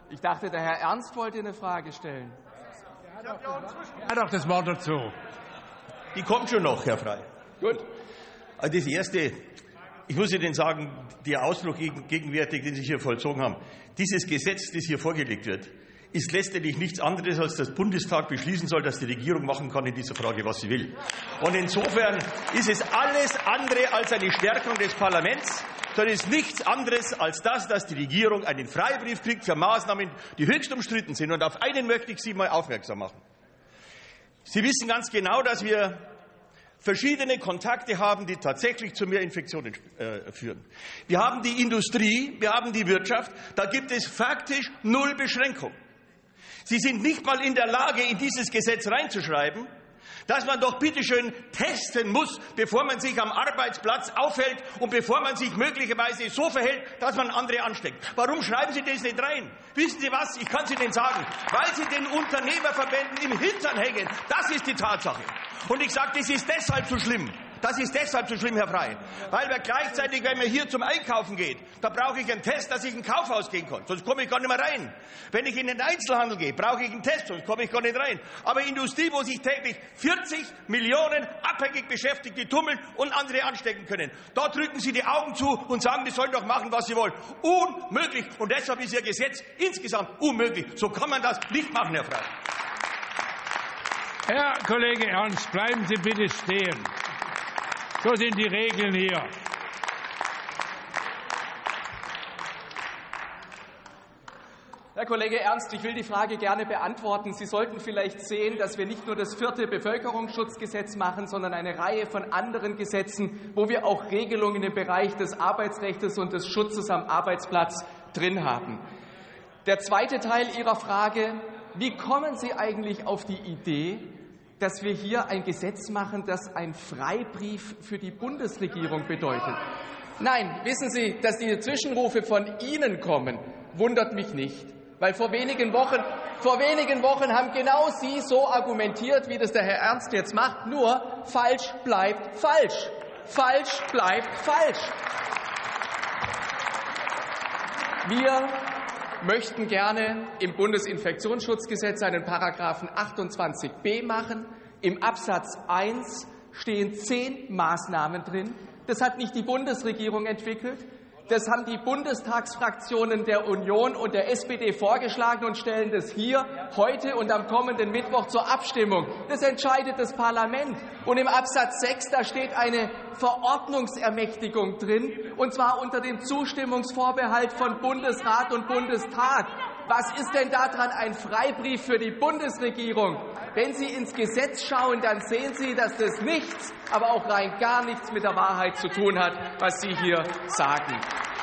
Speaker 9: Ich dachte, der Herr Ernst wollte eine Frage stellen.
Speaker 1: Er hat auch das Wort dazu.
Speaker 10: Die kommt schon noch, Herr Frey.
Speaker 9: Gut.
Speaker 10: Also das Erste, ich muss Ihnen sagen, der Ausdruck gegen, gegenwärtig, den Sie hier vollzogen haben, dieses Gesetz, das hier vorgelegt wird, ist letztendlich nichts anderes, als dass der Bundestag beschließen soll, dass die Regierung machen kann in dieser Frage, was sie will. Und insofern ist es alles andere als eine Stärkung des Parlaments, sondern es ist nichts anderes als das, dass die Regierung einen Freibrief kriegt für Maßnahmen, die höchst umstritten sind. Und auf einen möchte ich Sie mal aufmerksam machen. Sie wissen ganz genau, dass wir verschiedene Kontakte haben, die tatsächlich zu mehr Infektionen äh, führen. Wir haben die Industrie, wir haben die Wirtschaft, da gibt es faktisch null Beschränkung. Sie sind nicht mal in der Lage, in dieses Gesetz reinzuschreiben, dass man doch bitteschön testen muss, bevor man sich am Arbeitsplatz aufhält und bevor man sich möglicherweise so verhält, dass man andere ansteckt. Warum schreiben Sie das nicht rein? Wissen Sie was? Ich kann es Ihnen sagen. Weil Sie den Unternehmerverbänden im Hintern hängen. Das ist die Tatsache. Und ich sage, das ist deshalb so schlimm. Das ist deshalb so schlimm, Herr Frey, weil wir gleichzeitig, wenn man hier zum Einkaufen geht, da brauche ich einen Test, dass ich in ein Kaufhaus gehen kann, sonst komme ich gar nicht mehr rein. Wenn ich in den Einzelhandel gehe, brauche ich einen Test, sonst komme ich gar nicht rein. Aber Industrie, wo sich täglich vierzig Millionen abhängig Beschäftigte tummeln und andere anstecken können, da drücken Sie die Augen zu und sagen, die sollen doch machen, was sie wollen. Unmöglich. Und deshalb ist Ihr Gesetz insgesamt unmöglich. So kann man das nicht machen, Herr Frey.
Speaker 1: Herr Kollege Ernst, bleiben Sie bitte stehen. So sind die Regeln hier.
Speaker 9: Herr Kollege Ernst, ich will die Frage gerne beantworten. Sie sollten vielleicht sehen, dass wir nicht nur das vierte Bevölkerungsschutzgesetz machen, sondern eine Reihe von anderen Gesetzen, wo wir auch Regelungen im Bereich des Arbeitsrechts und des Schutzes am Arbeitsplatz drin haben. Der zweite Teil Ihrer Frage: Wie kommen Sie eigentlich auf die Idee, dass wir hier ein Gesetz machen, das ein Freibrief für die Bundesregierung bedeutet? Nein, wissen Sie, dass diese Zwischenrufe von Ihnen kommen, wundert mich nicht. Weil vor wenigen Wochen, vor wenigen Wochen haben genau Sie so argumentiert, wie das der Herr Ernst jetzt macht, nur falsch bleibt falsch. Falsch bleibt falsch. Wir möchten gerne im Bundesinfektionsschutzgesetz einen Paragraphen achtundzwanzig b machen. Im Absatz eins stehen zehn Maßnahmen drin. Das hat nicht die Bundesregierung entwickelt. Das haben die Bundestagsfraktionen der Union und der S P D vorgeschlagen und stellen das hier heute und am kommenden Mittwoch zur Abstimmung. Das entscheidet das Parlament. Und im Absatz sechs, da steht eine Verordnungsermächtigung drin, und zwar unter dem Zustimmungsvorbehalt von Bundesrat und Bundestag. Was ist denn daran ein Freibrief für die Bundesregierung? Wenn Sie ins Gesetz schauen, dann sehen Sie, dass das nichts, aber auch rein gar nichts mit der Wahrheit zu tun hat, was Sie hier sagen.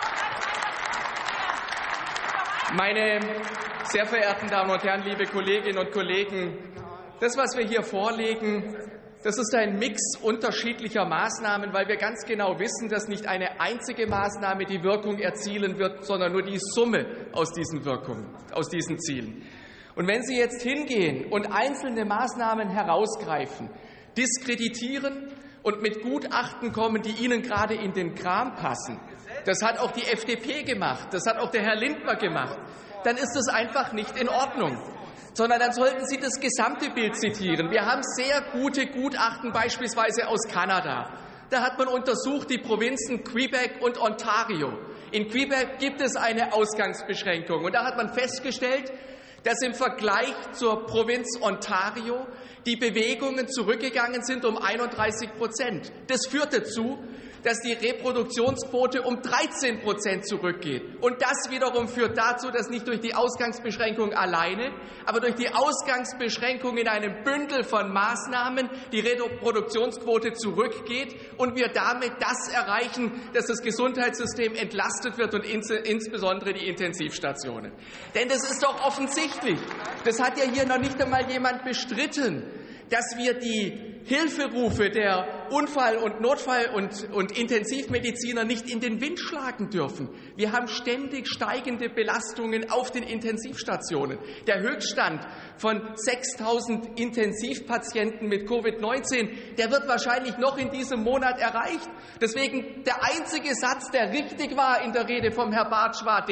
Speaker 9: Meine sehr verehrten Damen und Herren, liebe Kolleginnen und Kollegen, das, was wir hier vorlegen, das ist ein Mix unterschiedlicher Maßnahmen, weil wir ganz genau wissen, dass nicht eine einzige Maßnahme die Wirkung erzielen wird, sondern nur die Summe aus diesen Wirkungen, aus diesen Zielen. Und wenn Sie jetzt hingehen und einzelne Maßnahmen herausgreifen, diskreditieren und mit Gutachten kommen, die Ihnen gerade in den Kram passen, das hat auch die F D P gemacht, das hat auch der Herr Lindner gemacht, dann ist das einfach nicht in Ordnung. Sondern dann sollten Sie das gesamte Bild zitieren. Wir haben sehr gute Gutachten beispielsweise aus Kanada. Da hat man untersucht die Provinzen Quebec und Ontario. In Quebec gibt es eine Ausgangsbeschränkung. Und da hat man festgestellt, dass im Vergleich zur Provinz Ontario die Bewegungen zurückgegangen sind um einunddreißig Prozent. Das führt dazu, dass die Reproduktionsquote um dreizehn Prozent zurückgeht. Und das wiederum führt dazu, dass nicht durch die Ausgangsbeschränkung alleine, aber durch die Ausgangsbeschränkung in einem Bündel von Maßnahmen die Reproduktionsquote zurückgeht und wir damit das erreichen, dass das Gesundheitssystem entlastet wird und ins, insbesondere die Intensivstationen. Denn das ist doch offensichtlich. Das hat ja hier noch nicht einmal jemand bestritten, dass wir die Hilferufe der Unfall- und Notfall- und, und Intensivmediziner nicht in den Wind schlagen dürfen. Wir haben ständig steigende Belastungen auf den Intensivstationen. Der Höchststand von sechstausend Intensivpatienten mit Covid neunzehn, der wird wahrscheinlich noch in diesem Monat erreicht. Deswegen der einzige Satz, der richtig war in der Rede vom Herrn Bartsch, war der,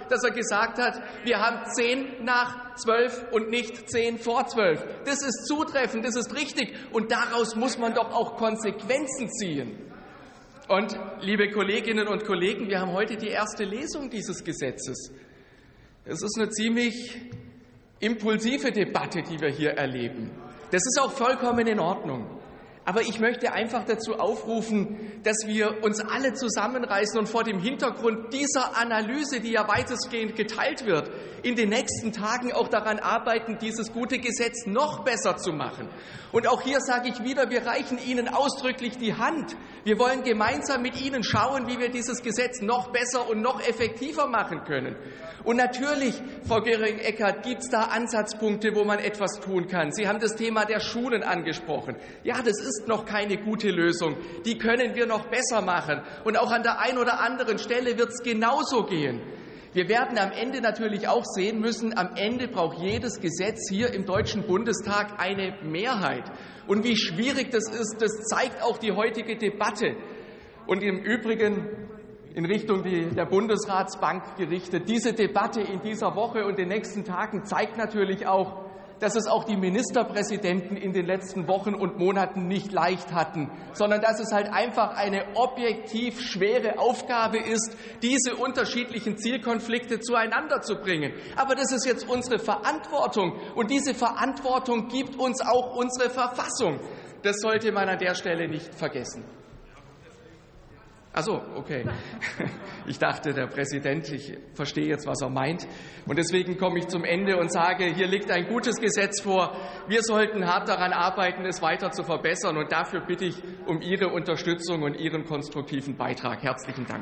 Speaker 9: dass er gesagt hat, wir haben zehn nach zwölf und nicht zehn vor zwölf. Das ist zutreffend, das ist richtig. Und daraus muss man doch auch Konsequenzen ziehen. Und, liebe Kolleginnen und Kollegen, wir haben heute die erste Lesung dieses Gesetzes. Es ist eine ziemlich impulsive Debatte, die wir hier erleben. Das ist auch vollkommen in Ordnung. Aber ich möchte einfach dazu aufrufen, dass wir uns alle zusammenreißen und vor dem Hintergrund dieser Analyse, die ja weitestgehend geteilt wird, in den nächsten Tagen auch daran arbeiten, dieses gute Gesetz noch besser zu machen. Und auch hier sage ich wieder, wir reichen Ihnen ausdrücklich die Hand. Wir wollen gemeinsam mit Ihnen schauen, wie wir dieses Gesetz noch besser und noch effektiver machen können. Und natürlich, Frau Göring-Eckardt, gibt es da Ansatzpunkte, wo man etwas tun kann. Sie haben das Thema der Schulen angesprochen. Ja, das ist noch keine gute Lösung. Die können wir noch besser machen. Und auch an der einen oder anderen Stelle wird es genauso gehen. Wir werden am Ende natürlich auch sehen müssen, am Ende braucht jedes Gesetz hier im Deutschen Bundestag eine Mehrheit. Und wie schwierig das ist, das zeigt auch die heutige Debatte. Und im Übrigen in Richtung der Bundesratsbank gerichtet. Diese Debatte in dieser Woche und den nächsten Tagen zeigt natürlich auch, dass es auch die Ministerpräsidenten in den letzten Wochen und Monaten nicht leicht hatten, sondern dass es halt einfach eine objektiv schwere Aufgabe ist, diese unterschiedlichen Zielkonflikte zueinander zu bringen. Aber das ist jetzt unsere Verantwortung, und diese Verantwortung gibt uns auch unsere Verfassung. Das sollte man an der Stelle nicht vergessen. Ach so, okay. Ich dachte, der Präsident, ich verstehe jetzt, was er meint. Und deswegen komme ich zum Ende und sage, hier liegt ein gutes Gesetz vor. Wir sollten hart daran arbeiten, es weiter zu verbessern. Und dafür bitte ich um Ihre Unterstützung und Ihren konstruktiven Beitrag. Herzlichen Dank.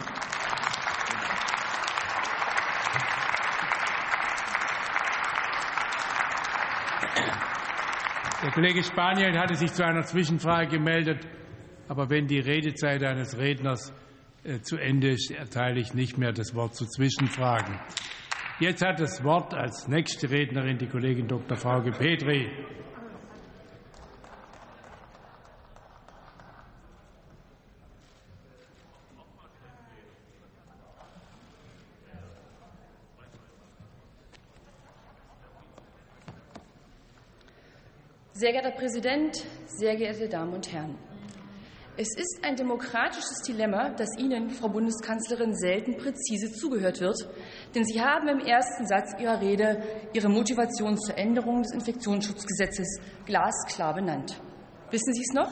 Speaker 1: Der Kollege Spaniel hatte sich zu einer Zwischenfrage gemeldet. Aber wenn die Redezeit eines Redners äh, zu Ende ist, erteile ich nicht mehr das Wort zu Zwischenfragen. Jetzt hat das Wort als nächste Rednerin die Kollegin Doktor Frauke Petri.
Speaker 11: Sehr geehrter Herr Präsident, sehr geehrte Damen und Herren! Es ist ein demokratisches Dilemma, dass Ihnen, Frau Bundeskanzlerin, selten präzise zugehört wird, denn Sie haben im ersten Satz Ihrer Rede Ihre Motivation zur Änderung des Infektionsschutzgesetzes glasklar benannt. Wissen Sie es noch?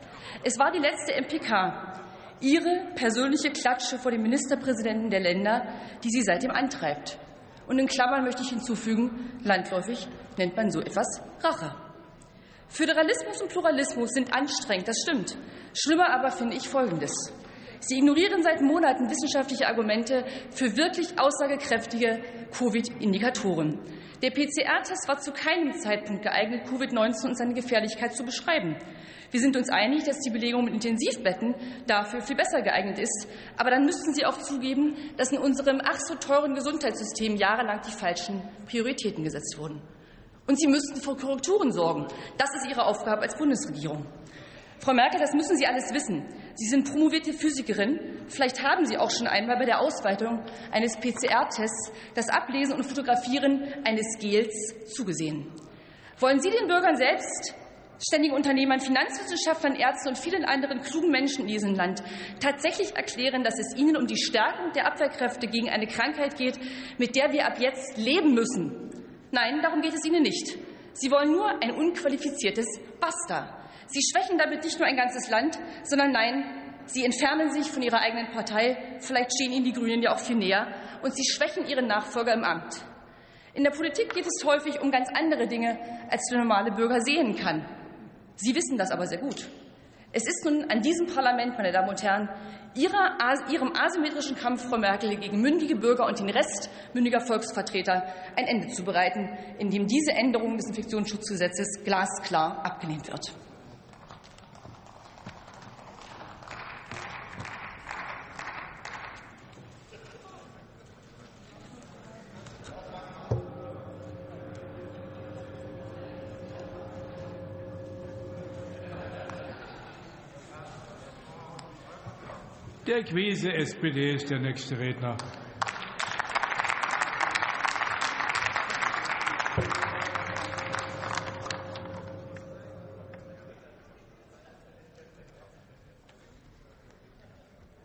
Speaker 11: Es war die letzte M P K, Ihre persönliche Klatsche vor den Ministerpräsidenten der Länder, die Sie seitdem antreibt. Und in Klammern möchte ich hinzufügen, landläufig nennt man so etwas Rache. Föderalismus und Pluralismus sind anstrengend, das stimmt. Schlimmer aber finde ich Folgendes. Sie ignorieren seit Monaten wissenschaftliche Argumente für wirklich aussagekräftige Covid-Indikatoren. Der P C R-Test war zu keinem Zeitpunkt geeignet, Covid neunzehn und seine Gefährlichkeit zu beschreiben. Wir sind uns einig, dass die Belegung mit Intensivbetten dafür viel besser geeignet ist. Aber dann müssten Sie auch zugeben, dass in unserem ach so teuren Gesundheitssystem jahrelang die falschen Prioritäten gesetzt wurden. Und Sie müssten für Korrekturen sorgen. Das ist Ihre Aufgabe als Bundesregierung. Frau Merkel, das müssen Sie alles wissen. Sie sind promovierte Physikerin. Vielleicht haben Sie auch schon einmal bei der Ausweitung eines P C R-Tests das Ablesen und Fotografieren eines Gels zugesehen. Wollen Sie den Bürgern selbst, ständigen Unternehmern, Finanzwissenschaftlern, Ärzten und vielen anderen klugen Menschen in diesem Land tatsächlich erklären, dass es Ihnen um die Stärkung der Abwehrkräfte gegen eine Krankheit geht, mit der wir ab jetzt leben müssen? Nein, darum geht es Ihnen nicht. Sie wollen nur ein unqualifiziertes Basta. Sie schwächen damit nicht nur ein ganzes Land, sondern nein, Sie entfernen sich von Ihrer eigenen Partei. Vielleicht stehen Ihnen die Grünen ja auch viel näher. Und Sie schwächen Ihren Nachfolger im Amt. In der Politik geht es häufig um ganz andere Dinge, als der normale Bürger sehen kann. Sie wissen das aber sehr gut. Es ist nun an diesem Parlament, meine Damen und Herren, ihrer, Ihrem asymmetrischen Kampf, Frau Merkel, gegen mündige Bürger und den Rest mündiger Volksvertreter ein Ende zu bereiten, indem diese Änderung des Infektionsschutzgesetzes glasklar abgelehnt wird.
Speaker 1: Dirk Wiese, S P D, ist der nächste Redner.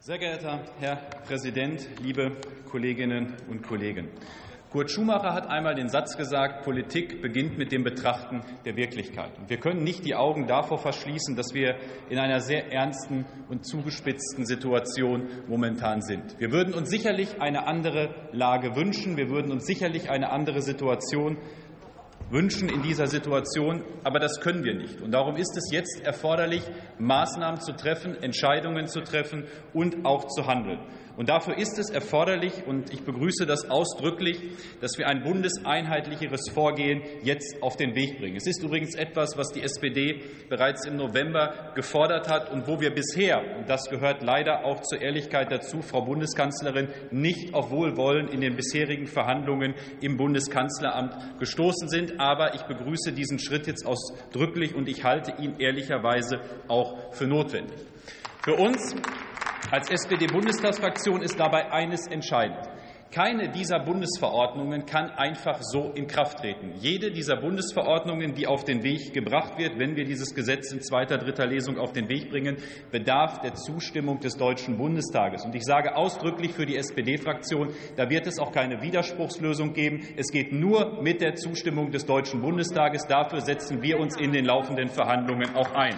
Speaker 12: Sehr geehrter Herr Präsident, liebe Kolleginnen und Kollegen! Kurt Schumacher hat einmal den Satz gesagt, Politik beginnt mit dem Betrachten der Wirklichkeit. Und wir können nicht die Augen davor verschließen, dass wir in einer sehr ernsten und zugespitzten Situation momentan sind. Wir würden uns sicherlich eine andere Lage wünschen. Wir würden uns sicherlich eine andere Situation wünschen in dieser Situation, aber das können wir nicht. Und darum ist es jetzt erforderlich, Maßnahmen zu treffen, Entscheidungen zu treffen und auch zu handeln. Und dafür ist es erforderlich, und ich begrüße das ausdrücklich, dass wir ein bundeseinheitlicheres Vorgehen jetzt auf den Weg bringen. Es ist übrigens etwas, was die S P D bereits im November gefordert hat und wo wir bisher, und das gehört leider auch zur Ehrlichkeit dazu, Frau Bundeskanzlerin, nicht auf Wohlwollen in den bisherigen Verhandlungen im Bundeskanzleramt gestoßen sind. Aber ich begrüße diesen Schritt jetzt ausdrücklich, und ich halte ihn ehrlicherweise auch für notwendig. Für uns als S P D-Bundestagsfraktion ist dabei eines entscheidend. Keine dieser Bundesverordnungen kann einfach so in Kraft treten. Jede dieser Bundesverordnungen, die auf den Weg gebracht wird, wenn wir dieses Gesetz in zweiter, dritter Lesung auf den Weg bringen, bedarf der Zustimmung des Deutschen Bundestages. Und ich sage ausdrücklich für die S P D-Fraktion, da wird es auch keine Widerspruchslösung geben. Es geht nur mit der Zustimmung des Deutschen Bundestages. Dafür setzen wir uns in den laufenden Verhandlungen auch ein.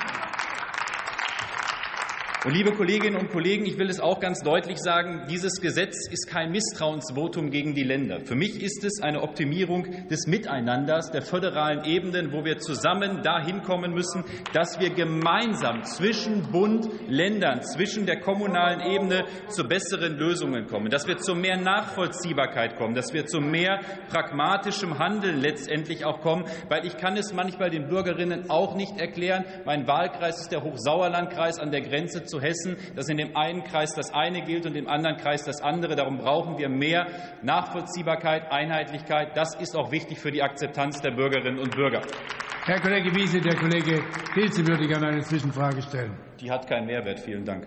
Speaker 12: Und, liebe Kolleginnen und Kollegen, ich will es auch ganz deutlich sagen, dieses Gesetz ist kein Misstrauensvotum gegen die Länder. Für mich ist es eine Optimierung des Miteinanders der föderalen Ebenen, wo wir zusammen dahin kommen müssen, dass wir gemeinsam zwischen Bund, Ländern, zwischen der kommunalen Ebene zu besseren Lösungen kommen, dass wir zu mehr Nachvollziehbarkeit kommen, dass wir zu mehr pragmatischem Handeln letztendlich auch kommen, weil ich kann es manchmal den Bürgerinnen auch nicht erklären. Mein Wahlkreis ist der Hochsauerlandkreis an der Grenze zu Hessen, dass in dem einen Kreis das eine gilt und im anderen Kreis das andere. Darum brauchen wir mehr Nachvollziehbarkeit, Einheitlichkeit. Das ist auch wichtig für die Akzeptanz der Bürgerinnen und Bürger.
Speaker 1: Herr Kollege Wiese, der Kollege Pilze würde gerne eine Zwischenfrage stellen.
Speaker 12: Die hat keinen Mehrwert. Vielen Dank.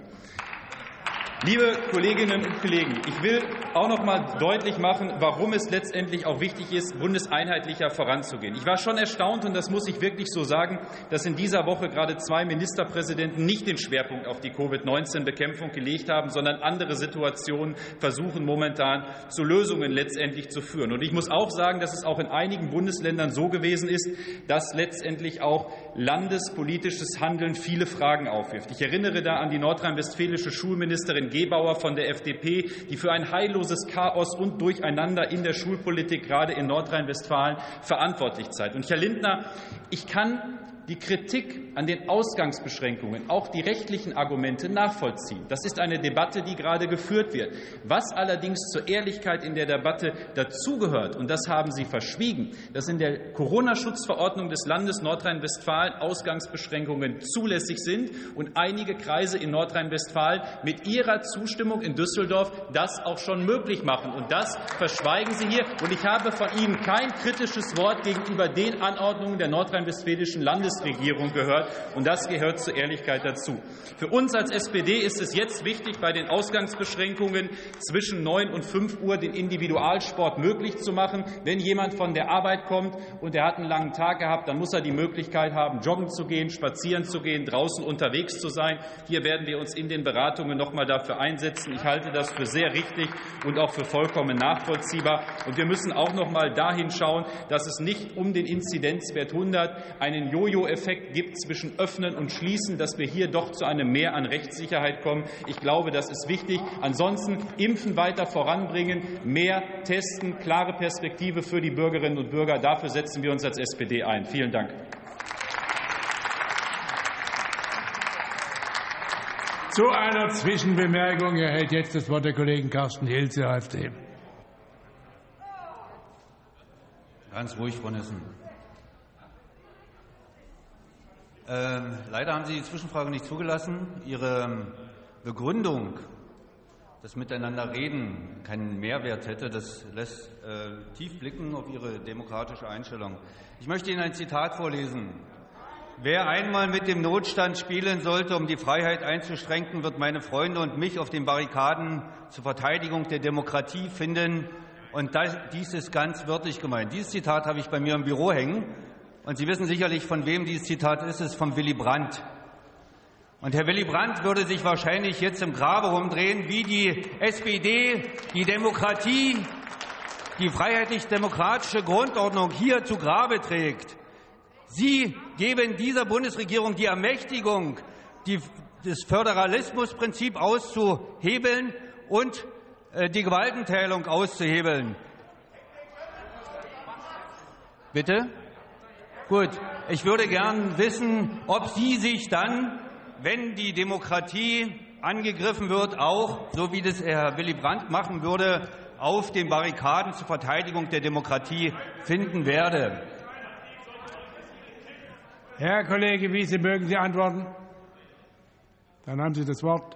Speaker 12: Liebe Kolleginnen und Kollegen, ich will auch noch einmal deutlich machen, warum es letztendlich auch wichtig ist, bundeseinheitlicher voranzugehen. Ich war schon erstaunt, und das muss ich wirklich so sagen, dass in dieser Woche gerade zwei Ministerpräsidenten nicht den Schwerpunkt auf die Covid neunzehn Bekämpfung gelegt haben, sondern andere Situationen versuchen momentan zu Lösungen letztendlich zu führen. Und ich muss auch sagen, dass es auch in einigen Bundesländern so gewesen ist, dass letztendlich auch landespolitisches Handeln viele Fragen aufwirft. Ich erinnere da an die nordrhein-westfälische Schulministerin Gebauer von der F D P, die für ein heilloses Chaos und Durcheinander in der Schulpolitik gerade in Nordrhein-Westfalen verantwortlich zeigt. Und Herr Lindner, ich kann die Kritik an den Ausgangsbeschränkungen, auch die rechtlichen Argumente nachvollziehen. Das ist eine Debatte, die gerade geführt wird. Was allerdings zur Ehrlichkeit in der Debatte dazugehört, und das haben Sie verschwiegen, dass in der Corona-Schutzverordnung des Landes Nordrhein-Westfalen Ausgangsbeschränkungen zulässig sind und einige Kreise in Nordrhein-Westfalen mit ihrer Zustimmung in Düsseldorf das auch schon möglich machen. Und das verschweigen Sie hier. Und ich habe von Ihnen kein kritisches Wort gegenüber den Anordnungen der nordrhein-westfälischen Landesregierung gehört, und das gehört zur Ehrlichkeit dazu. Für uns als S P D ist es jetzt wichtig, bei den Ausgangsbeschränkungen zwischen neun und fünf Uhr den Individualsport möglich zu machen. Wenn jemand von der Arbeit kommt und er hat einen langen Tag gehabt, dann muss er die Möglichkeit haben, joggen zu gehen, spazieren zu gehen, draußen unterwegs zu sein. Hier werden wir uns in den Beratungen noch einmal dafür einsetzen. Ich halte das für sehr richtig und auch für vollkommen nachvollziehbar. Und wir müssen auch noch einmal dahin schauen, dass es nicht um den Inzidenzwert hundert einen Jojo-Effekt gibt zwischen Öffnen und Schließen, dass wir hier doch zu einem Mehr an Rechtssicherheit kommen. Ich glaube, das ist wichtig. Ansonsten Impfen weiter voranbringen, mehr testen, klare Perspektive für die Bürgerinnen und Bürger. Dafür setzen wir uns als S P D ein. Vielen Dank.
Speaker 1: Zu einer Zwischenbemerkung erhält jetzt das Wort der Kollege Carsten Hilze, AfD.
Speaker 13: Ganz ruhig, Frau Nissen. Ähm, leider haben Sie die Zwischenfrage nicht zugelassen. Ihre Begründung, dass Miteinanderreden keinen Mehrwert hätte, das lässt äh, tief blicken auf Ihre demokratische Einstellung. Ich möchte Ihnen ein Zitat vorlesen. Wer einmal mit dem Notstand spielen sollte, um die Freiheit einzuschränken, wird meine Freunde und mich auf den Barrikaden zur Verteidigung der Demokratie finden. Und das, dies ist ganz wörtlich gemeint. Dieses Zitat habe ich bei mir im Büro hängen. Und Sie wissen sicherlich, von wem dieses Zitat ist. Es ist von Willy Brandt. Und Herr Willy Brandt würde sich wahrscheinlich jetzt im Grabe rumdrehen, wie die S P D die Demokratie, die freiheitlich-demokratische Grundordnung hier zu Grabe trägt. Sie geben dieser Bundesregierung die Ermächtigung, die, das Föderalismusprinzip auszuhebeln und äh, die Gewaltenteilung auszuhebeln. Bitte? Gut. Ich würde gern wissen, ob Sie sich dann, wenn die Demokratie angegriffen wird, auch, so wie das Herr Willy Brandt machen würde, auf den Barrikaden zur Verteidigung der Demokratie finden werde.
Speaker 1: Herr Kollege Wiese, mögen Sie antworten? Dann haben Sie das Wort.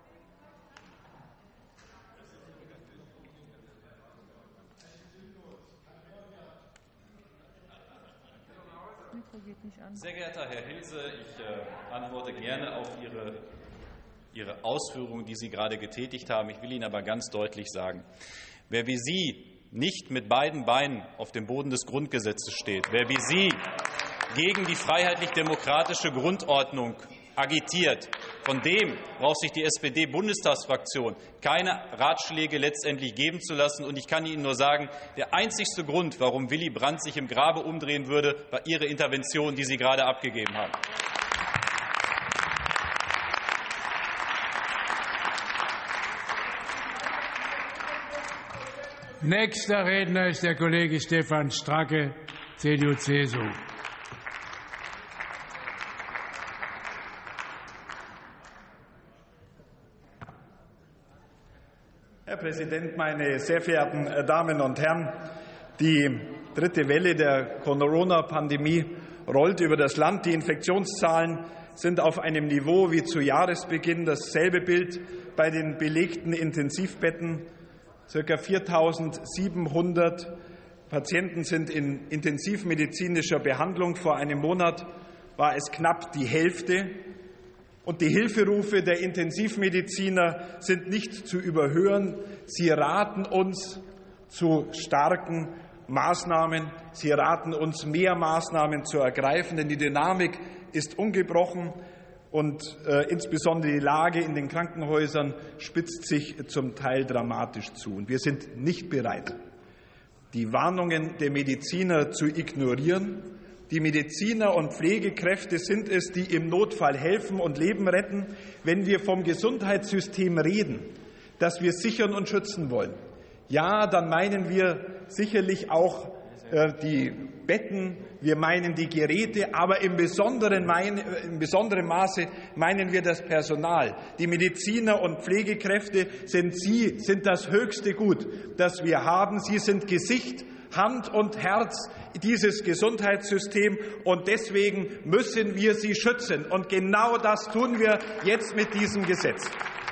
Speaker 12: Sehr geehrter Herr Hilse, ich äh, antworte gerne auf Ihre, Ihre Ausführungen, die Sie gerade getätigt haben. Ich will Ihnen aber ganz deutlich sagen, wer wie Sie nicht mit beiden Beinen auf dem Boden des Grundgesetzes steht, wer wie Sie gegen die freiheitlich-demokratische Grundordnung agitiert, von dem braucht sich die S P D-Bundestagsfraktion keine Ratschläge letztendlich geben zu lassen. Und ich kann Ihnen nur sagen, der einzigste Grund, warum Willy Brandt sich im Grabe umdrehen würde, war Ihre Intervention, die Sie gerade abgegeben haben.
Speaker 1: Nächster Redner ist der Kollege Stefan Stracke, C D U C S U.
Speaker 14: Herr Präsident, meine sehr verehrten Damen und Herren! Die dritte Welle der Corona-Pandemie rollt über das Land. Die Infektionszahlen sind auf einem Niveau wie zu Jahresbeginn. Dasselbe Bild bei den belegten Intensivbetten. Circa viertausendsiebenhundert Patienten sind in intensivmedizinischer Behandlung. Vor einem Monat war es knapp die Hälfte. Und die Hilferufe der Intensivmediziner sind nicht zu überhören. Sie raten uns zu starken Maßnahmen. Sie raten uns, mehr Maßnahmen zu ergreifen, denn die Dynamik ist ungebrochen. Und äh, insbesondere die Lage in den Krankenhäusern spitzt sich zum Teil dramatisch zu. Und wir sind nicht bereit, die Warnungen der Mediziner zu ignorieren. Die Mediziner und Pflegekräfte sind es, die im Notfall helfen und Leben retten. Wenn wir vom Gesundheitssystem reden, das wir sichern und schützen wollen, ja, dann meinen wir sicherlich auch äh, die Betten, wir meinen die Geräte, aber im besonderen, mein, im besonderen Maße meinen wir das Personal. Die Mediziner und Pflegekräfte sind sie, sind das höchste Gut, das wir haben. Sie sind Gesicht, Hand und Herz dieses Gesundheitssystems, und deswegen müssen wir sie schützen. Und genau das tun wir jetzt mit diesem Gesetz.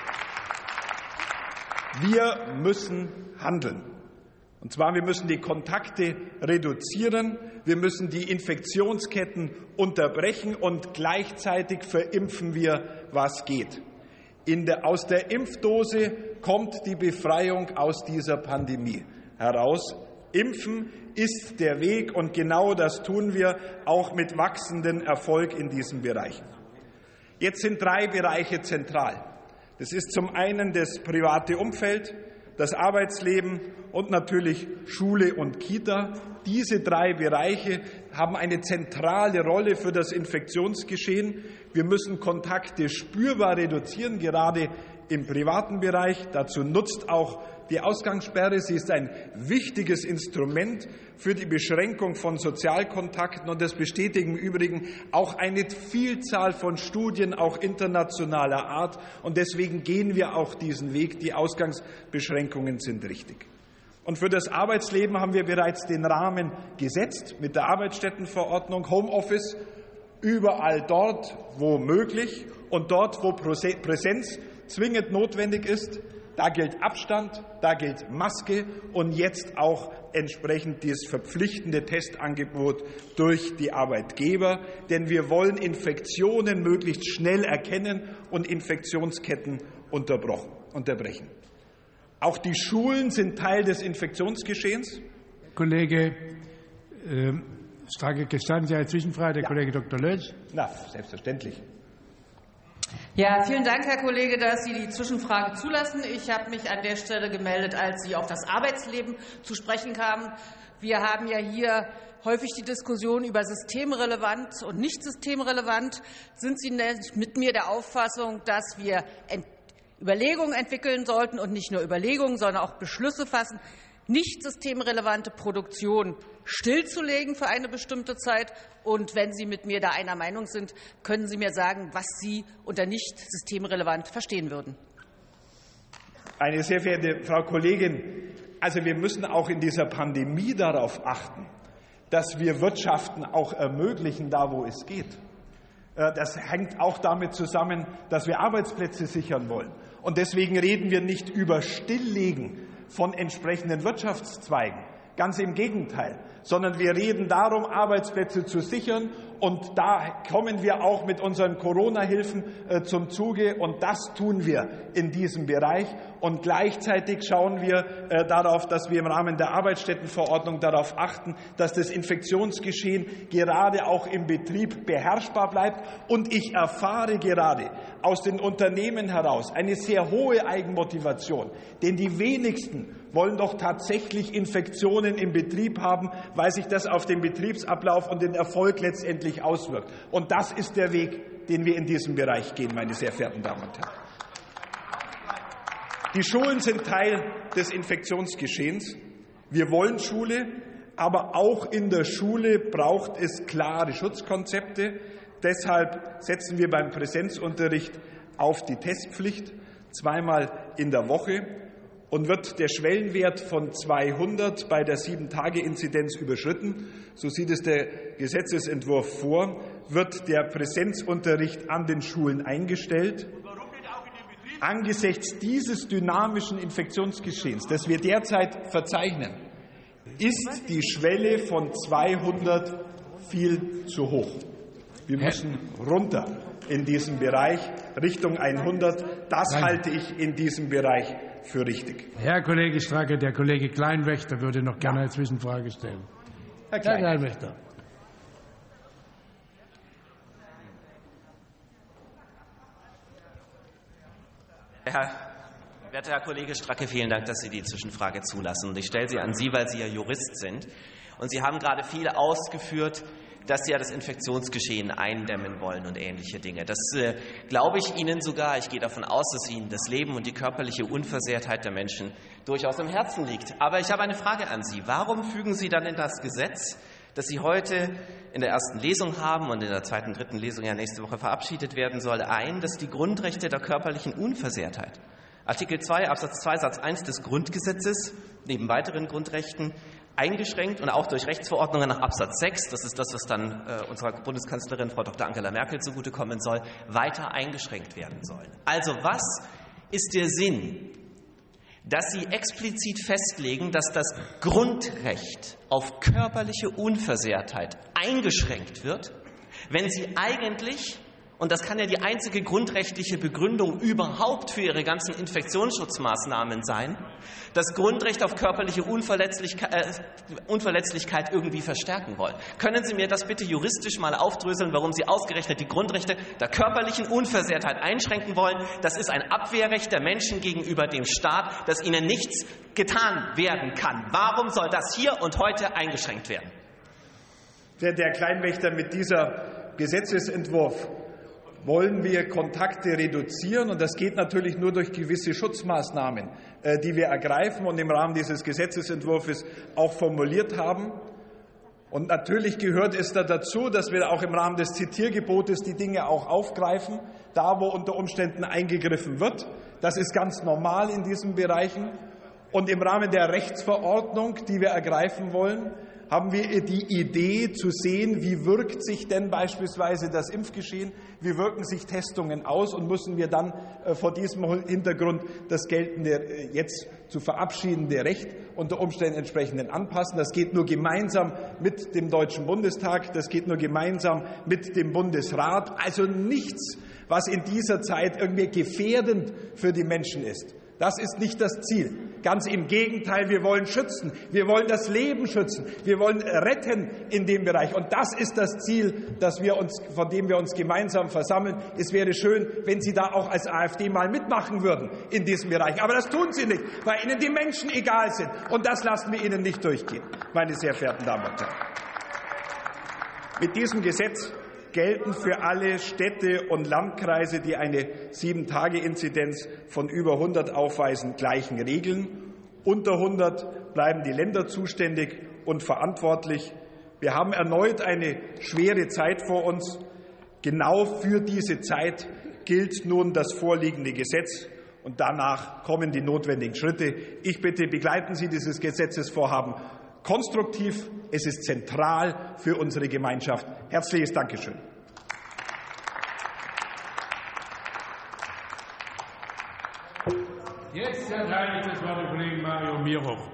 Speaker 14: Wir müssen handeln. Und zwar, wir müssen die Kontakte reduzieren, wir müssen die Infektionsketten unterbrechen, und gleichzeitig verimpfen wir, was geht. In der, aus der Impfdose kommt die Befreiung aus dieser Pandemie heraus. Impfen ist der Weg, und genau das tun wir auch mit wachsendem Erfolg in diesen Bereichen. Jetzt sind drei Bereiche zentral. Das ist zum einen das private Umfeld, das Arbeitsleben und natürlich Schule und Kita. Diese drei Bereiche haben eine zentrale Rolle für das Infektionsgeschehen. Wir müssen Kontakte spürbar reduzieren, gerade im privaten Bereich. Dazu nutzt auch die Ausgangssperre. Sie ist ein wichtiges Instrument für die Beschränkung von Sozialkontakten, und das bestätigen im Übrigen auch eine Vielzahl von Studien, auch internationaler Art. Und deswegen gehen wir auch diesen Weg. Die Ausgangsbeschränkungen sind richtig. Und für das Arbeitsleben haben wir bereits den Rahmen gesetzt mit der Arbeitsstättenverordnung, Homeoffice, überall dort, wo möglich, und dort, wo Präsenz zwingend notwendig ist. Da gilt Abstand, da gilt Maske und jetzt auch entsprechend das verpflichtende Testangebot durch die Arbeitgeber. Denn wir wollen Infektionen möglichst schnell erkennen und Infektionsketten unterbrechen. Auch die Schulen sind Teil des Infektionsgeschehens.
Speaker 1: Kollege äh, Stracke, gestattet Sie eine Zwischenfrage, der
Speaker 14: ja.
Speaker 1: Kollege Doktor Lösch.
Speaker 14: Na, selbstverständlich.
Speaker 15: Ja, vielen Dank, Herr Kollege, dass Sie die Zwischenfrage zulassen. Ich habe mich an der Stelle gemeldet, als Sie auf das Arbeitsleben zu sprechen kamen. Wir haben ja hier häufig die Diskussion über systemrelevant und nicht systemrelevant. Sind Sie mit mir der Auffassung, dass wir Überlegungen entwickeln sollten und nicht nur Überlegungen, sondern auch Beschlüsse fassen, nicht systemrelevante Produktion stillzulegen für eine bestimmte Zeit? Und wenn Sie mit mir da einer Meinung sind, können Sie mir sagen, was Sie unter nicht systemrelevant verstehen würden?
Speaker 14: Eine sehr verehrte Frau Kollegin, also wir müssen auch in dieser Pandemie darauf achten, dass wir Wirtschaften auch ermöglichen, da wo es geht. Das hängt auch damit zusammen, dass wir Arbeitsplätze sichern wollen. Und deswegen reden wir nicht über Stilllegen von entsprechenden Wirtschaftszweigen. Ganz im Gegenteil, sondern wir reden darum, Arbeitsplätze zu sichern. Und da kommen wir auch mit unseren Corona-Hilfen äh, zum Zuge. Und das tun wir in diesem Bereich. Und gleichzeitig schauen wir äh, darauf, dass wir im Rahmen der Arbeitsstättenverordnung darauf achten, dass das Infektionsgeschehen gerade auch im Betrieb beherrschbar bleibt. Und ich erfahre gerade aus den Unternehmen heraus eine sehr hohe Eigenmotivation. Denn die wenigsten wollen doch tatsächlich Infektionen im Betrieb haben, weil sich das auf den Betriebsablauf und den Erfolg letztendlich auswirkt. Und das ist der Weg, den wir in diesem Bereich gehen, meine sehr verehrten Damen und Herren. Die Schulen sind Teil des Infektionsgeschehens. Wir wollen Schule, aber auch in der Schule braucht es klare Schutzkonzepte. Deshalb setzen wir beim Präsenzunterricht auf die Testpflicht zweimal in der Woche. Und wird der Schwellenwert von zweihundert bei der sieben-Tage-Inzidenz überschritten, so sieht es der Gesetzesentwurf vor, wird der Präsenzunterricht an den Schulen eingestellt. Angesichts dieses dynamischen Infektionsgeschehens, das wir derzeit verzeichnen, ist die Schwelle von zweihundert viel zu hoch. Wir müssen runter in diesem Bereich Richtung hundert. Das Nein. halte ich in diesem Bereich für richtig.
Speaker 1: Herr Kollege Stracke, der Kollege Kleinwächter würde noch gerne eine Zwischenfrage stellen.
Speaker 14: Herr Kleinwächter.
Speaker 16: Herr, werter Herr Kollege Stracke, vielen Dank, dass Sie die Zwischenfrage zulassen. Und ich stelle sie an Sie, weil Sie ja Jurist sind. Und Sie haben gerade viel ausgeführt, dass Sie ja das Infektionsgeschehen eindämmen wollen und ähnliche Dinge. Das äh, glaube ich Ihnen sogar. Ich gehe davon aus, dass Ihnen das Leben und die körperliche Unversehrtheit der Menschen durchaus am Herzen liegt. Aber ich habe eine Frage an Sie. Warum fügen Sie dann in das Gesetz, das Sie heute in der ersten Lesung haben und in der zweiten, dritten Lesung ja nächste Woche verabschiedet werden soll, ein, dass die Grundrechte der körperlichen Unversehrtheit, Artikel zwei Absatz zwei Satz eins des Grundgesetzes, neben weiteren Grundrechten, eingeschränkt und auch durch Rechtsverordnungen nach Absatz sechs, das ist das, was dann äh, unserer Bundeskanzlerin Frau Doktor Angela Merkel zugutekommen soll, weiter eingeschränkt werden sollen. Also was ist der Sinn, dass Sie explizit festlegen, dass das Grundrecht auf körperliche Unversehrtheit eingeschränkt wird, wenn Sie eigentlich, und das kann ja die einzige grundrechtliche Begründung überhaupt für Ihre ganzen Infektionsschutzmaßnahmen sein, das Grundrecht auf körperliche Unverletzlichkeit, äh, Unverletzlichkeit irgendwie verstärken wollen. Können Sie mir das bitte juristisch mal aufdröseln, warum Sie ausgerechnet die Grundrechte der körperlichen Unversehrtheit einschränken wollen? Das ist ein Abwehrrecht der Menschen gegenüber dem Staat, dass ihnen nichts getan werden kann. Warum soll das hier und heute eingeschränkt werden?
Speaker 14: Der, der Kleinwächter, mit dieser Gesetzesentwurf wollen wir Kontakte reduzieren. Und das geht natürlich nur durch gewisse Schutzmaßnahmen, die wir ergreifen und im Rahmen dieses Gesetzesentwurfs auch formuliert haben. Und natürlich gehört es da dazu, dass wir auch im Rahmen des Zitiergebotes die Dinge auch aufgreifen, da wo unter Umständen eingegriffen wird. Das ist ganz normal in diesen Bereichen. Und im Rahmen der Rechtsverordnung, die wir ergreifen wollen, haben wir die Idee zu sehen, wie wirkt sich denn beispielsweise das Impfgeschehen, wie wirken sich Testungen aus und müssen wir dann vor diesem Hintergrund das geltende, jetzt zu verabschiedende Recht unter Umständen entsprechend anpassen. Das geht nur gemeinsam mit dem Deutschen Bundestag, das geht nur gemeinsam mit dem Bundesrat. Also nichts, was in dieser Zeit irgendwie gefährdend für die Menschen ist. Das ist nicht das Ziel. Ganz im Gegenteil, wir wollen schützen. Wir wollen das Leben schützen. Wir wollen retten in dem Bereich. Und das ist das Ziel, das wir uns, von dem wir uns gemeinsam versammeln. Es wäre schön, wenn Sie da auch als AfD mal mitmachen würden in diesem Bereich. Aber das tun Sie nicht, weil Ihnen die Menschen egal sind. Und das lassen wir Ihnen nicht durchgehen, meine sehr verehrten Damen und Herren. Mit diesem Gesetz gelten für alle Städte und Landkreise, die eine Sieben-Tage-Inzidenz von über hundert aufweisen, gleichen Regeln. Unter hundert bleiben die Länder zuständig und verantwortlich. Wir haben erneut eine schwere Zeit vor uns. Genau für diese Zeit gilt nun das vorliegende Gesetz, und danach kommen die notwendigen Schritte. Ich bitte, begleiten Sie dieses Gesetzesvorhaben konstruktiv. Es ist zentral für unsere Gemeinschaft. Herzliches Dankeschön.
Speaker 1: Jetzt erteile ich das Wort dem Kollegen Mario Miroch.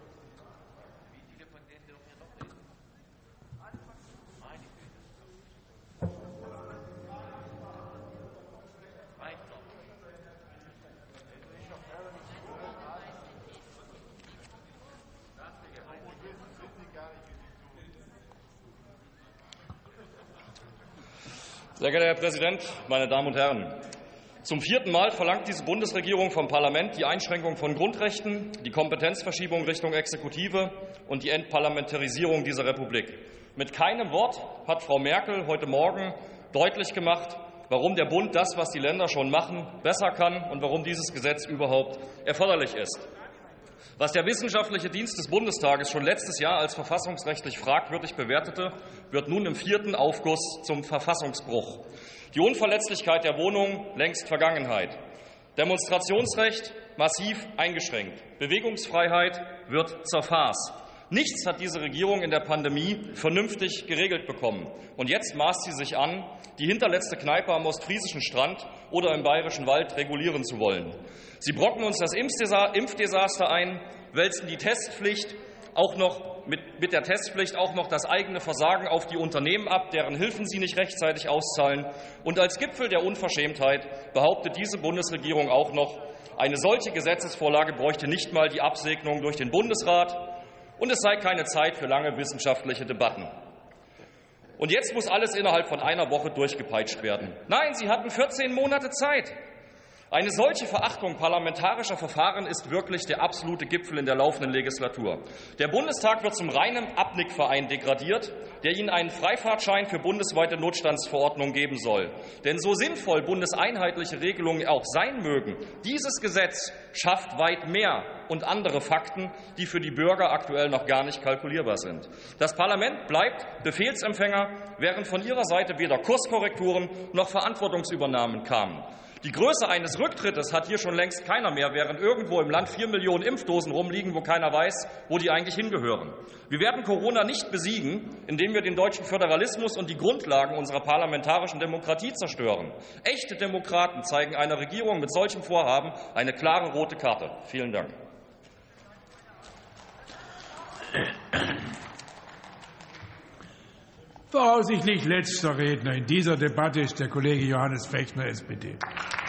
Speaker 17: Sehr geehrter Herr Präsident, meine Damen und Herren! Zum vierten Mal verlangt diese Bundesregierung vom Parlament die Einschränkung von Grundrechten, die Kompetenzverschiebung Richtung Exekutive und die Entparlamentarisierung dieser Republik. Mit keinem Wort hat Frau Merkel heute Morgen deutlich gemacht, warum der Bund das, was die Länder schon machen, besser kann und warum dieses Gesetz überhaupt erforderlich ist. Was der Wissenschaftliche Dienst des Bundestages schon letztes Jahr als verfassungsrechtlich fragwürdig bewertete, wird nun im vierten Aufguss zum Verfassungsbruch. Die Unverletzlichkeit der Wohnung längst Vergangenheit. Demonstrationsrecht massiv eingeschränkt. Bewegungsfreiheit wird zur Farce. Nichts hat diese Regierung in der Pandemie vernünftig geregelt bekommen. Und jetzt maßt sie sich an, die hinterletzte Kneipe am ostfriesischen Strand oder im bayerischen Wald regulieren zu wollen. Sie brocken uns das Impfdesaster ein, wälzen die Testpflicht auch noch mit, mit der Testpflicht auch noch das eigene Versagen auf die Unternehmen ab, deren Hilfen sie nicht rechtzeitig auszahlen. Und als Gipfel der Unverschämtheit behauptet diese Bundesregierung auch noch, eine solche Gesetzesvorlage bräuchte nicht mal die Absegnung durch den Bundesrat. Und es sei keine Zeit für lange wissenschaftliche Debatten. Und jetzt muss alles innerhalb von einer Woche durchgepeitscht werden. Nein, Sie hatten vierzehn Monate Zeit. Eine solche Verachtung parlamentarischer Verfahren ist wirklich der absolute Gipfel in der laufenden Legislatur. Der Bundestag wird zum reinen Abnickverein degradiert, der Ihnen einen Freifahrtschein für bundesweite Notstandsverordnungen geben soll. Denn so sinnvoll bundeseinheitliche Regelungen auch sein mögen, dieses Gesetz schafft weit mehr und andere Fakten, die für die Bürger aktuell noch gar nicht kalkulierbar sind. Das Parlament bleibt Befehlsempfänger, während von Ihrer Seite weder Kurskorrekturen noch Verantwortungsübernahmen kamen. Die Größe eines Rücktrittes hat hier schon längst keiner mehr, während irgendwo im Land vier Millionen Impfdosen rumliegen, wo keiner weiß, wo die eigentlich hingehören. Wir werden Corona nicht besiegen, indem wir den deutschen Föderalismus und die Grundlagen unserer parlamentarischen Demokratie zerstören. Echte Demokraten zeigen einer Regierung mit solchem Vorhaben eine klare rote Karte. Vielen Dank.
Speaker 1: Voraussichtlich letzter Redner in dieser Debatte ist der Kollege Johannes Fechner, S P D.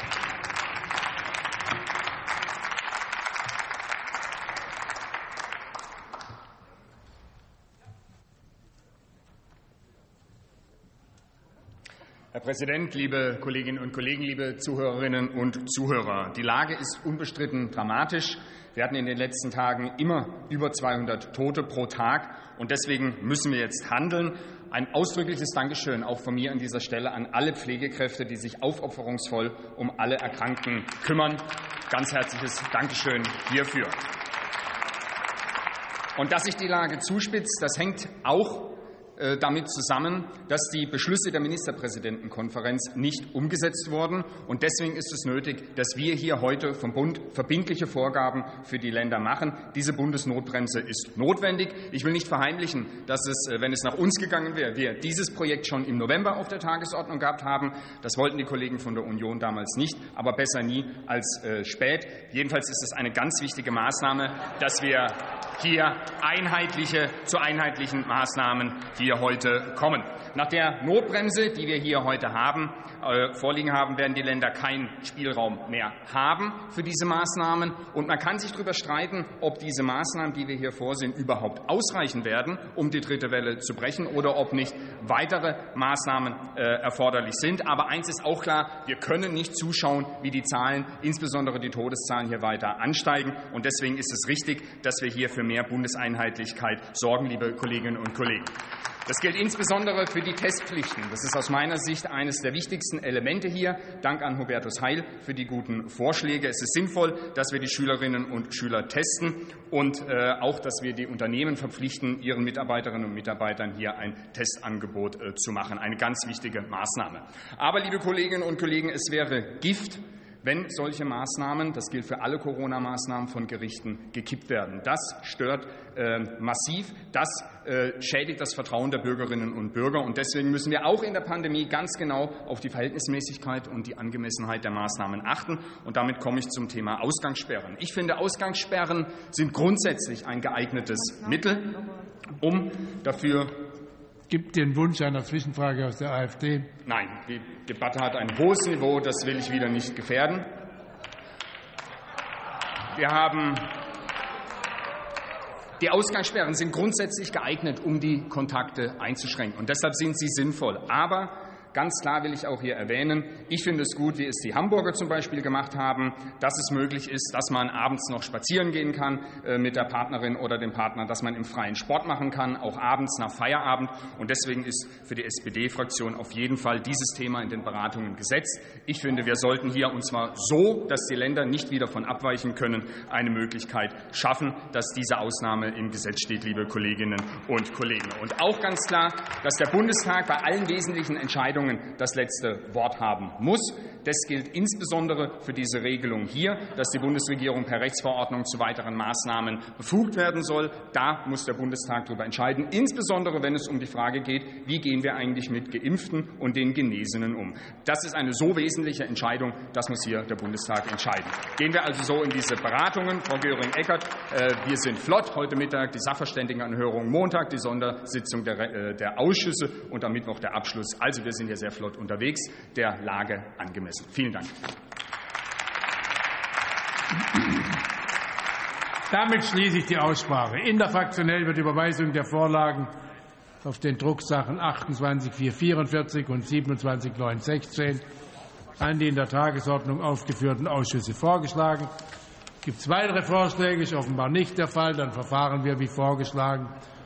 Speaker 18: Herr Präsident, liebe Kolleginnen und Kollegen, liebe Zuhörerinnen und Zuhörer! Die Lage ist unbestritten dramatisch. Wir hatten in den letzten Tagen immer über zweihundert Tote pro Tag, und deswegen müssen wir jetzt handeln. Ein ausdrückliches Dankeschön auch von mir an dieser Stelle an alle Pflegekräfte, die sich aufopferungsvoll um alle Erkrankten kümmern. Ganz herzliches Dankeschön hierfür. Und dass sich die Lage zuspitzt, das hängt auch damit zusammen, dass die Beschlüsse der Ministerpräsidentenkonferenz nicht umgesetzt wurden. Und deswegen ist es nötig, dass wir hier heute vom Bund verbindliche Vorgaben für die Länder machen. Diese Bundesnotbremse ist notwendig. Ich will nicht verheimlichen, dass es, wenn es nach uns gegangen wäre, wir dieses Projekt schon im November auf der Tagesordnung gehabt haben. Das wollten die Kollegen von der Union damals nicht, aber besser nie als äh, spät. Jedenfalls ist es eine ganz wichtige Maßnahme, dass wir hier einheitliche, zu einheitlichen Maßnahmen die hier heute kommen. Nach der Notbremse, die wir hier heute haben, äh, vorliegen haben, werden die Länder keinen Spielraum mehr haben für diese Maßnahmen. Und man kann sich darüber streiten, ob diese Maßnahmen, die wir hier vorsehen, überhaupt ausreichen werden, um die dritte Welle zu brechen, oder ob nicht weitere Maßnahmen äh, erforderlich sind. Aber eins ist auch klar, wir können nicht zuschauen, wie die Zahlen, insbesondere die Todeszahlen, hier weiter ansteigen. Und deswegen ist es richtig, dass wir hier für mehr Bundeseinheitlichkeit sorgen, liebe Kolleginnen und Kollegen. Das gilt insbesondere für die Testpflichten. Das ist aus meiner Sicht eines der wichtigsten Elemente hier. Dank an Hubertus Heil für die guten Vorschläge. Es ist sinnvoll, dass wir die Schülerinnen und Schüler testen und äh, auch, dass wir die Unternehmen verpflichten, ihren Mitarbeiterinnen und Mitarbeitern hier ein Testangebot äh, zu machen. Eine ganz wichtige Maßnahme. Aber, liebe Kolleginnen und Kollegen, es wäre Gift, wenn solche Maßnahmen, das gilt für alle Corona-Maßnahmen, von Gerichten gekippt werden. Das stört äh, massiv, das äh, schädigt das Vertrauen der Bürgerinnen und Bürger. Und deswegen müssen wir auch in der Pandemie ganz genau auf die Verhältnismäßigkeit und die Angemessenheit der Maßnahmen achten. Und damit komme ich zum Thema Ausgangssperren. Ich finde, Ausgangssperren sind grundsätzlich ein geeignetes Mittel, um dafür
Speaker 1: Gibt den Wunsch einer Zwischenfrage aus der AfD?
Speaker 18: Nein, die Debatte hat ein hohes Niveau, das will ich wieder nicht gefährden. Wir haben Die Ausgangssperren sind grundsätzlich geeignet, um die Kontakte einzuschränken. Und deshalb sind sie sinnvoll. Aber ganz klar will ich auch hier erwähnen, ich finde es gut, wie es die Hamburger zum Beispiel gemacht haben, dass es möglich ist, dass man abends noch spazieren gehen kann äh, mit der Partnerin oder dem Partner, dass man im Freien Sport machen kann, auch abends nach Feierabend. Und deswegen ist für die S P D-Fraktion auf jeden Fall dieses Thema in den Beratungen gesetzt. Ich finde, wir sollten hier, und zwar so, dass die Länder nicht wieder davon abweichen können, eine Möglichkeit schaffen, dass diese Ausnahme im Gesetz steht, liebe Kolleginnen und Kollegen. Und auch ganz klar, dass der Bundestag bei allen wesentlichen Entscheidungen das letzte Wort haben muss. Das gilt insbesondere für diese Regelung hier, dass die Bundesregierung per Rechtsverordnung zu weiteren Maßnahmen befugt werden soll. Da muss der Bundestag darüber entscheiden, insbesondere wenn es um die Frage geht, wie gehen wir eigentlich mit Geimpften und den Genesenen um. Das ist eine so wesentliche Entscheidung, das muss hier der Bundestag entscheiden. Gehen wir also so in diese Beratungen. Frau Göring-Eckardt, wir sind flott. Heute Mittag die Sachverständigenanhörung, Montag die Sondersitzung der, der Ausschüsse und am Mittwoch der Abschluss. Also wir sind hier sehr flott unterwegs, der Lage angemessen. Vielen Dank.
Speaker 1: Damit schließe ich die Aussprache. Interfraktionell wird Überweisung der Vorlagen auf den Drucksachen achtundzwanzig Punkt vierhundertvierzig und siebenundzwanzig Punkt neunhundertsechzehn an die in der Tagesordnung aufgeführten Ausschüsse vorgeschlagen. Gibt es weitere Vorschläge? Ist offenbar nicht der Fall. Dann verfahren wir wie vorgeschlagen